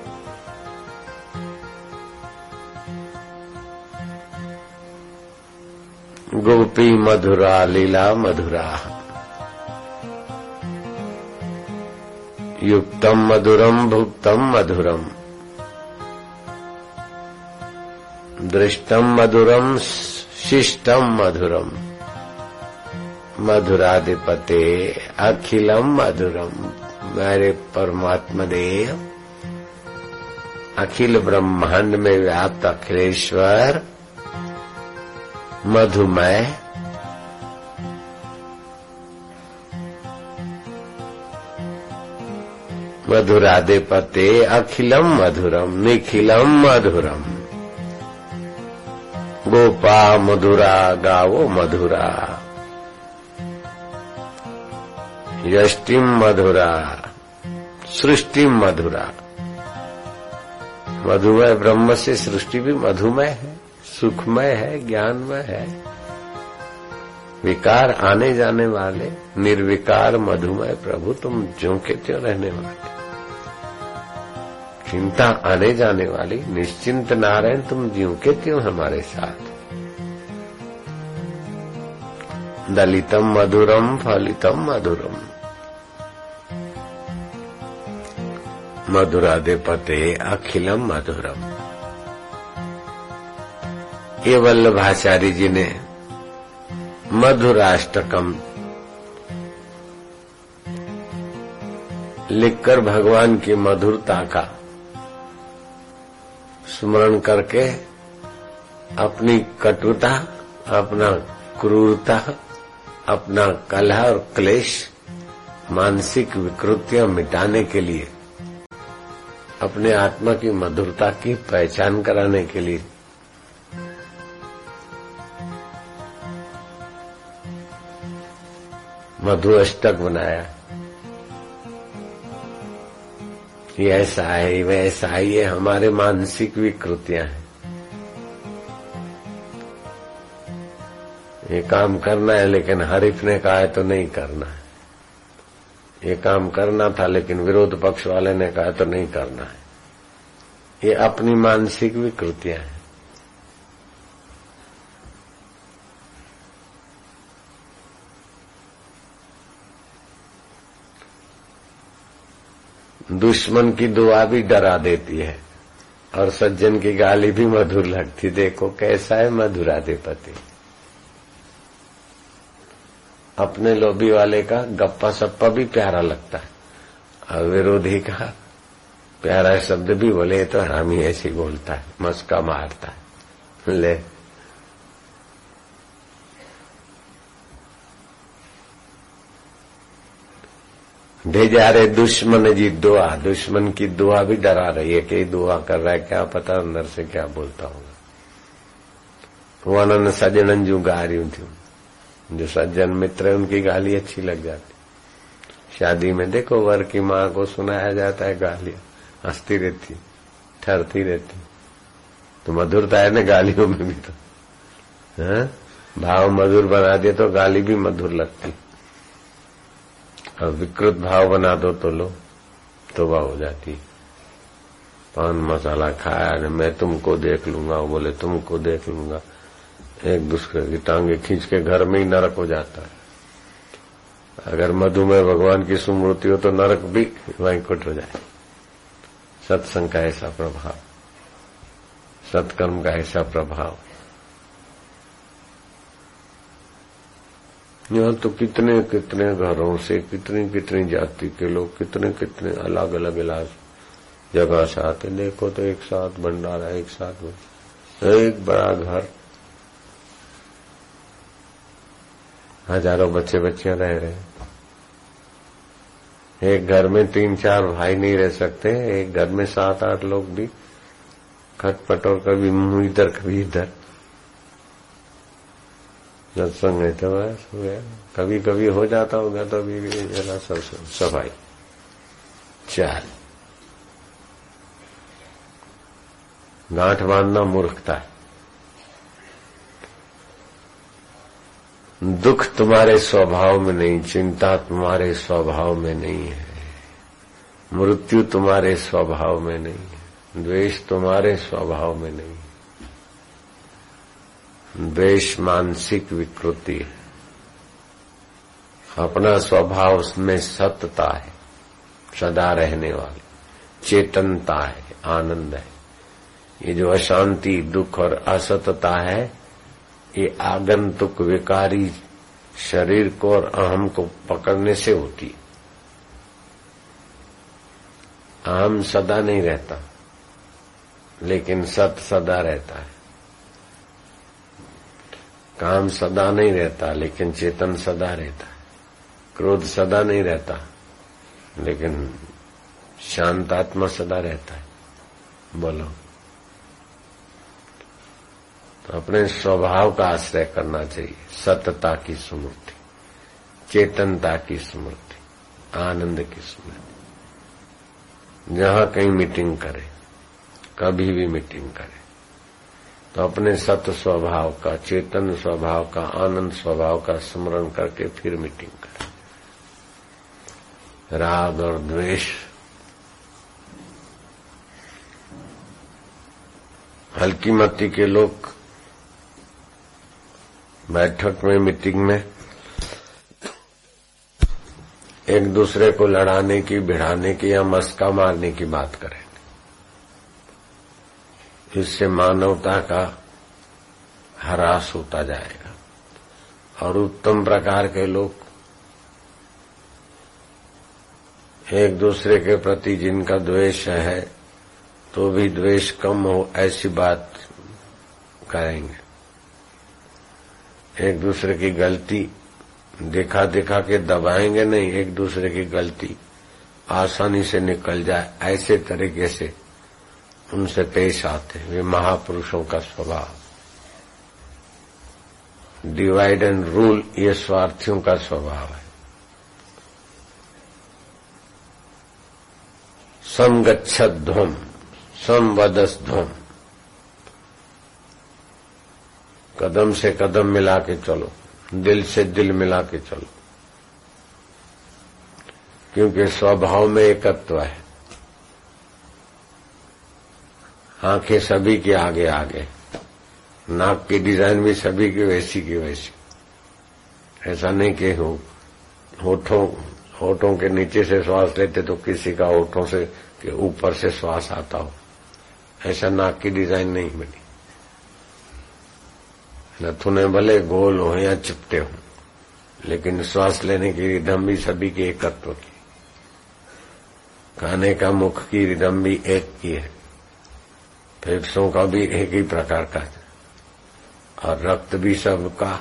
गोपी मधुरा लीला मधुरा युक्तम मधुरम भुक्तम मधुरम दृष्टम मधुरम शिष्टम मधुरम मधुराधिपते अखिलम मधुरम। मेरे परमात्मा देव, अखिल ब्रह्मांड में व्याप्त अखिलेश्वर मधुमय, मधुराधिपते अखिलम मधुरम निखिलम मधुरम। गोपा मधुरा गावो मधुरा यष्टिम मधुरा सृष्टिम मधुरा। मधुमय ब्रह्म से सृष्टि भी मधुमय है, सुखमय है, ज्ञानमय है। विकार आने जाने वाले, निर्विकार मधुमय प्रभु तुम ज्यों के त्यों रहने वाले। चिंता आने जाने वाली, निश्चिंत नारायण तुम ज्यों के त्यों हमारे साथ। दलितम मधुरम फलितम मधुरम, मधुराधिपते अखिलम मधुरम। ये वल्लभाचार्य जी ने मधुराष्टकम लिखकर भगवान की मधुरता का स्मरण करके अपनी कटुता, अपना क्रूरता, अपना कलह और क्लेश, मानसिक विकृतियां मिटाने के लिए, अपने आत्मा की मधुरता की पहचान कराने के लिए मधु अष्टक बनाया। ये ऐसा है, वैसा है, ये हमारे मानसिक विकृतियां हैं। ये काम करना है लेकिन हरीफ ने कहा है तो नहीं करना है। ये काम करना था लेकिन विरोध पक्ष वाले ने कहा तो नहीं करना है। ये अपनी मानसिक विकृतियां हैं। दुश्मन की दुआ भी डरा देती है और सज्जन की गाली भी मधुर लगती। देखो कैसा है मधुराधिपति। अपने लोभी वाले का गप्पा सप्पा भी प्यारा लगता है और विरोधी का प्यारा शब्द भी बोले तो हरामी ऐसे बोलता है, मस्का मारता है। ले भेजा रे दुश्मन जी दुआ, दुश्मन की दुआ भी डरा रही है कि दुआ कर रहा है, क्या पता अंदर से क्या बोलता होगा। वनन सजनन जो गा रही थी, जो सज्जन मित्र है उनकी गाली अच्छी लग जाती। शादी में देखो वर की माँ को सुनाया जाता है गालियां, हंसती रहती, ठहरती रहती। तो मधुरता है ना गालियों में भी। तो भाव मधुर बना दिए तो गाली भी मधुर लगती। और विकृत भाव बना दो तो लो तोबा हो जाती। पान मसाला खाया, मैं तुमको देख लूंगा, वो बोले तुमको देख लूंगा, एक दूसरे की टांगे खींच के घर में ही नरक हो जाता है। अगर मधुमेह भगवान की स्मृति हो तो नरक भी वैकुंठ हो जाए। सत्संग का ऐसा प्रभाव, सत्कर्म का ऐसा प्रभाव। यहाँ तो कितने कितने घरों से कितनी कितनी जाति के लोग, कितने कितने अलग अलग इलाज जगह से आते। देखो तो एक साथ भंडारा, एक साथ एक बड़ा घर, हजारों बच्चे बच्चियां रह रहे हैं। एक घर में 3-4 भाई नहीं रह सकते, एक घर में 7-8 लोग भी खटपट, और कभी मुंह इधर कभी इधर। सत्संग है तो बस हो गया। कभी कभी हो जाता होगा तो अभी जरा सफाई चाल। गांठ बांधना मूर्खता है। दुख तुम्हारे स्वभाव में नहीं, चिंता तुम्हारे स्वभाव में नहीं है, मृत्यु तुम्हारे स्वभाव में नहीं है, द्वेष तुम्हारे स्वभाव में नहीं है। द्वेष मानसिक विकृति है। अपना स्वभाव उसमें सतता है, सदा रहने वाली चेतनता है, आनंद है। ये जो अशांति, दुख और असतता है, ये आगंतुक विकारी शरीर को और अहम को पकड़ने से होती है। अहम सदा नहीं रहता, लेकिन सत सदा रहता है। काम सदा नहीं रहता, लेकिन चेतन सदा रहता है। क्रोध सदा नहीं रहता, लेकिन शांतात्मा सदा रहता है। बोलो, तो अपने स्वभाव का आश्रय करना चाहिए। सतता की स्मृति, चेतनता की स्मृति, आनंद की स्मृति। जहां कहीं मीटिंग करे, कभी भी मीटिंग करे, तो अपने सत्य स्वभाव का, चेतन स्वभाव का, आनंद स्वभाव का स्मरण करके फिर मीटिंग करें। राग और द्वेष, हल्की मती के लोग बैठक में, मीटिंग में एक दूसरे को लड़ाने की, भिड़ाने की या मस्का मारने की बात करें। इससे मानवता का ह्रास होता जाएगा। और उत्तम प्रकार के लोग एक दूसरे के प्रति जिनका द्वेष है तो भी द्वेष कम हो ऐसी बात करेंगे। एक दूसरे की गलती दिखा दिखा के दबाएंगे नहीं, एक दूसरे की गलती आसानी से निकल जाए ऐसे तरीके से उनसे पेश आते। वे महापुरुषों का स्वभाव। डिवाइड एंड रूल ये स्वार्थियों का स्वभाव है। सम गच्छध्वम सम वदध्वम, कदम से कदम मिला के चलो, दिल से दिल मिला के चलो, क्योंकि स्वभाव में एकत्व है। आंखें सभी के आगे आगे, नाक की डिजाइन भी सभी की वैसी की वैसी। ऐसा नहीं कि होठों के नीचे से श्वास लेते तो किसी का होठों से के ऊपर से श्वास आता हो, ऐसा नाक की डिजाइन नहीं बनी। नथुने भले गोल हो या चिपटे हो, लेकिन श्वास लेने की रिदम भी सभी के एकत्व की। खाने का मुख की रिदम भी एक की है, फेफड़ों का भी एक ही प्रकार का है, और रक्त भी सबका,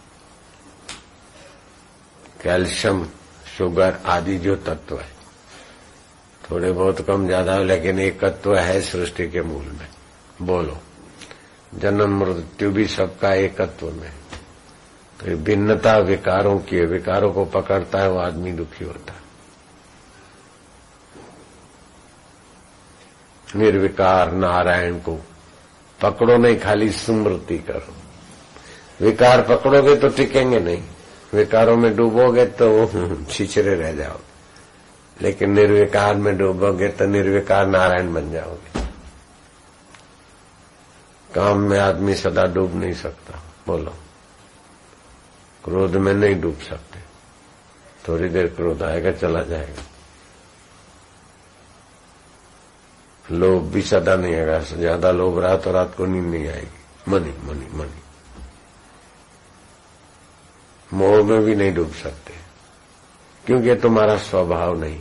कैल्शियम, शुगर आदि जो तत्व है थोड़े बहुत कम ज्यादा, लेकिन एकत्व है सृष्टि के मूल में। बोलो, जन्म मृत्यु भी सबका एकत्व में। तो भिन्नता विकारों की है, विकारों को पकड़ता है वो आदमी दुखी होता है। निर्विकार नारायण को पकड़ो नहीं, खाली स्मृति करो। विकार पकड़ोगे तो टिकेंगे नहीं, विकारों में डूबोगे तो छिछरे रह जाओगे, लेकिन निर्विकार में डूबोगे तो निर्विकार नारायण बन जाओगे। काम में आदमी सदा डूब नहीं सकता। बोलो, क्रोध में नहीं डूब सकते, थोड़ी देर क्रोध आएगा चला जाएगा। लोभ भी सदा नहीं आएगा, ज्यादा लोभ रहा तो रात को नींद नहीं आएगी। मनी मनी मनी, मोह में भी नहीं डूब सकते, क्योंकि तुम्हारा स्वभाव नहीं है।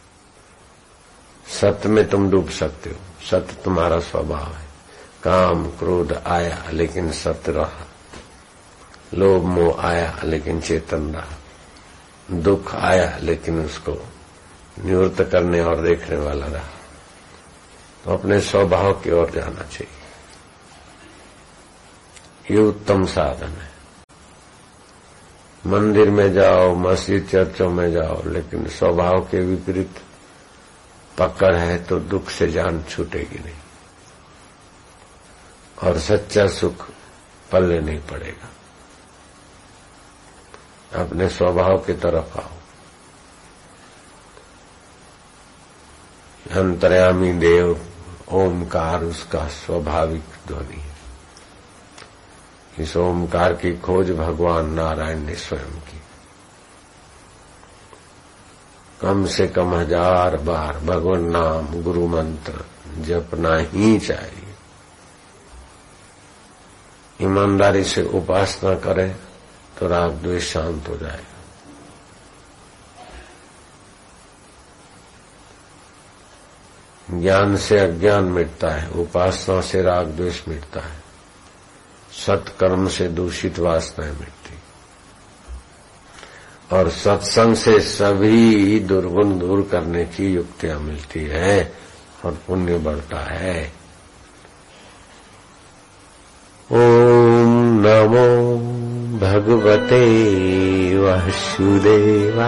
सत्य में तुम डूब सकते हो, सत्य तुम्हारा स्वभाव है। काम क्रोध आया लेकिन सत्य रहा, लोभ मोह आया लेकिन चेतन रहा, दुख आया लेकिन उसको निवृत्त करने और देखने वाला रहा। तो अपने स्वभाव की ओर जाना चाहिए, ये उत्तम साधन है। मंदिर में जाओ, मस्जिद चर्चों में जाओ, लेकिन स्वभाव के विपरीत पकड़ है तो दुख से जान छूटेगी नहीं, और सच्चा सुख पल्ले नहीं पड़ेगा। अपने स्वभाव की तरफ आओ। अंतर्यामी देव ओमकार उसका स्वाभाविक ध्वनि है। इस ओमकार की खोज भगवान नारायण ने स्वयं की। कम से कम 1000 बार भगवान नाम गुरु मंत्र जपना ही चाहिए। ईमानदारी से उपासना करें तो राग द्वेष शांत हो जाएगा। ज्ञान से अज्ञान मिटता है, उपासना से राग द्वेष मिटता है, सत्कर्म से दूषित वासनाएं मिटती, और सत्संग से सभी दुर्गुण दूर करने की युक्तियां मिलती है और पुण्य बढ़ता है। ओम नमो भगवते वासुदेवा।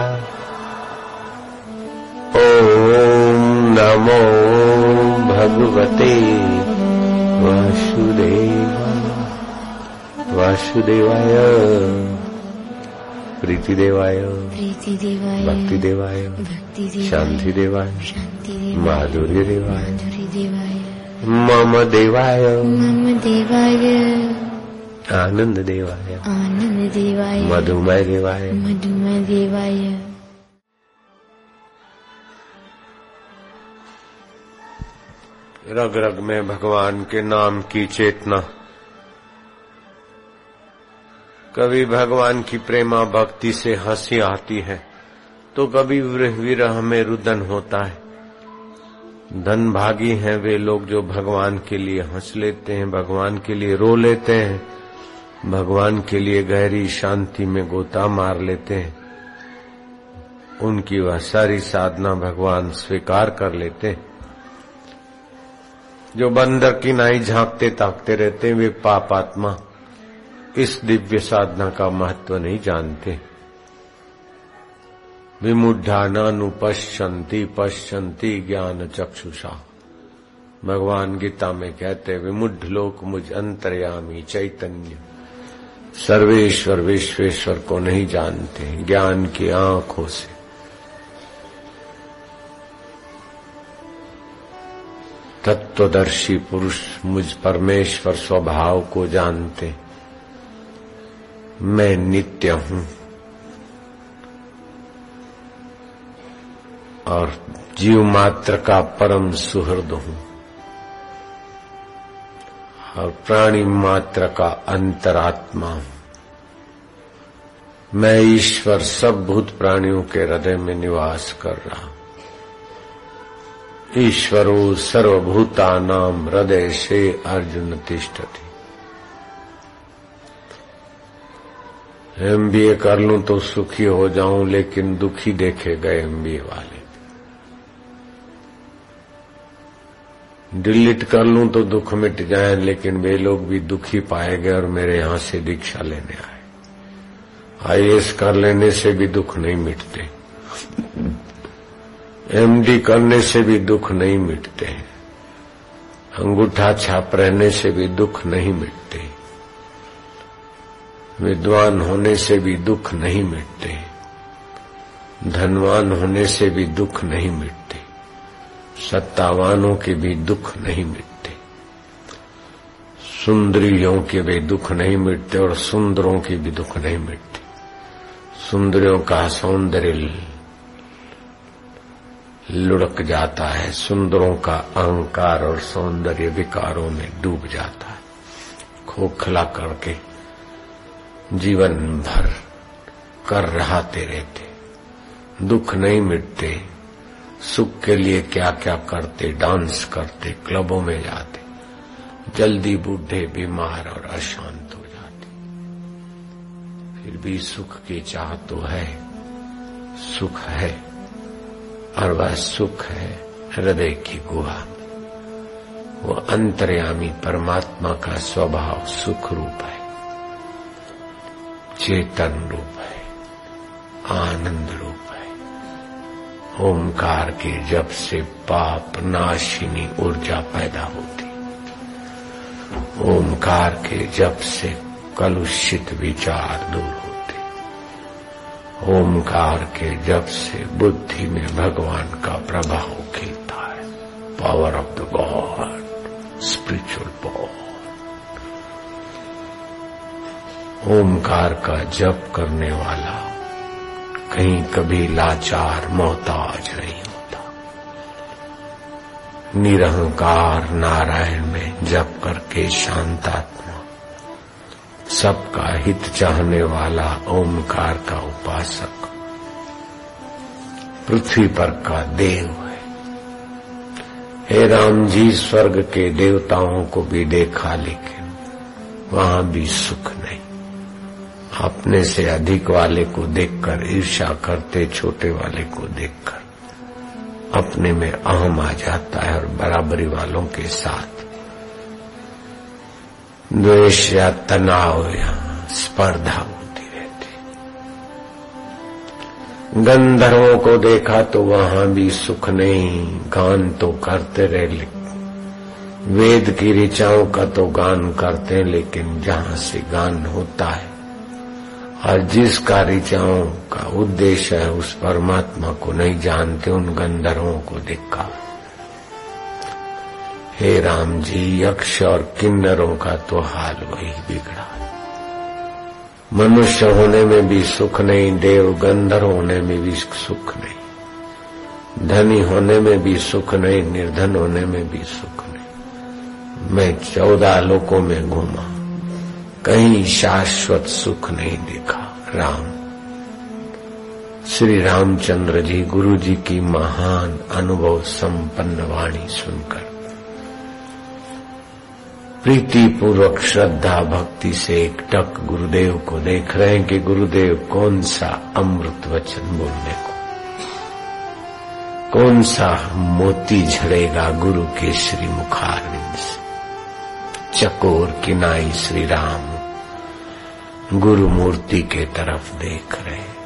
ओम नमो भगवते वासुदेवा। वासुदेवाय प्रीतिदेवाय भक्तिदेवाय शांतिदेवाय माधुर्यदेवाय मम देवाय आनंददेवाय मधुमय देवाय रग रग में भगवान के नाम की चेतना। कभी भगवान की प्रेमा भक्ति से हंसी आती है तो कभी विरह में रुदन होता है। धन भागी हैं वे लोग जो भगवान के लिए हंस लेते हैं, भगवान के लिए रो लेते हैं, भगवान के लिए गहरी शांति में गोता मार लेते हैं। उनकी वह सारी साधना भगवान स्वीकार कर लेते हैं। जो बंदर की नाई झांकते ताकते रहते हैं वे पापात्मा इस दिव्य साधना का महत्व नहीं जानते। विमुढ़ा नानुपश्यन्ति पश्यन्ति ज्ञान चक्षुषा। भगवान गीता में कहते विमुढ़ लोक मुझ अंतर्यामी चैतन्य। सर्वेश्वर विश्वेश्वर को नहीं जानते ज्ञान की आंखों से। तत्वदर्शी पुरुष मुझ परमेश्वर स्वभाव को जानते। मैं नित्य हूं और जीव मात्र का परम सुहृद हूं और प्राणी मात्र का अंतरात्मा हूं। मैं ईश्वर सब भूत प्राणियों के हृदय में निवास कर रहा। ईश्वरो सर्वभूतानां हृदय से अर्जुन तिष्ठति। MBA कर लूं तो सुखी हो जाऊं लेकिन दुखी देखे गए MBA वाले। डिलीट कर लूं तो दुख मिट जाए लेकिन वे लोग भी दुखी पाए गए और मेरे यहां से दीक्षा लेने आए। IAS कर लेने से भी दुख नहीं मिटते, MD करने से भी दुख नहीं मिटते, अंगूठा छाप रहने से भी दुख नहीं मिटते, विद्वान होने से भी दुख नहीं मिटते, धनवान होने से भी दुख नहीं मिटते, सत्तावानों के भी दुख नहीं मिटते, सुंदरियों के भी दुख नहीं मिटते और सुंदरों के भी दुख नहीं मिटते। सुंदरियों का सौंदर्य लुढ़क जाता है, सुंदरों का अहंकार और सौंदर्य विकारों में डूब जाता है। खोखला करके जीवन भर कर रहाते रहते, दुख नहीं मिटते। सुख के लिए क्या क्या करते, डांस करते, क्लबों में जाते, जल्दी बूढ़े बीमार और अशांत हो जाते। फिर भी सुख की चाह तो है, सुख है और वह सुख है हृदय की गुहा। वो अंतर्यामी परमात्मा का स्वभाव सुख रूप है, चेतन रूप है, आनंद रूप है। ओमकार के जप से पाप नाशिनी ऊर्जा पैदा होती। ओमकार के जप से कलुषित विचार दूर होते। ओमकार के जप से बुद्धि में भगवान का प्रभाव खिलता है। Power of the God, spiritual power. Omkar का जप करने वाला कहीं कभी लाचार मोहताज नहीं होता। निरहंकार नारायण में जप करके शांतात्मा, सबका हित चाहने वाला ओमकार का उपासक पृथ्वी पर का देव है। हे राम जी, स्वर्ग के देवताओं को भी देखा लेकिन वहां भी सुख नहीं। अपने से अधिक वाले को देखकर ईर्ष्या करते, छोटे वाले को देखकर अपने में अहम आ जाता है और बराबरी वालों के साथ द्वेष या तनाव या स्पर्धा होती रहती। गंधर्वों को देखा तो वहां भी सुख नहीं, गान तो करते रहे वेद की ऋचाओं का तो गान करते हैं, लेकिन जहां से गान होता है और जिसका ऋचाओं का उद्देश्य है उस परमात्मा को नहीं जानते, उन गंधर्वों को देखा। हे राम जी, यक्ष और किन्नरों का तो हाल वही बिगड़ा। मनुष्य होने में भी सुख नहीं, देव गंधर्व होने में भी सुख नहीं, धनी होने में भी सुख नहीं, निर्धन होने में भी सुख नहीं। मैं 14 लोकों में घूमा, कहीं शाश्वत सुख नहीं देखा। राम श्री रामचंद्र जी गुरु जी की महान अनुभव संपन्न वाणी सुनकर प्रीति पूर्वक श्रद्धा भक्ति से एकटक गुरुदेव को देख रहे हैं कि गुरुदेव कौन सा अमृत वचन बोलने को, कौन सा मोती झड़ेगा गुरु के श्री मुखारविंद से। चकोर किनाई श्री राम गुरु मूर्ति के तरफ देख रहे हैं।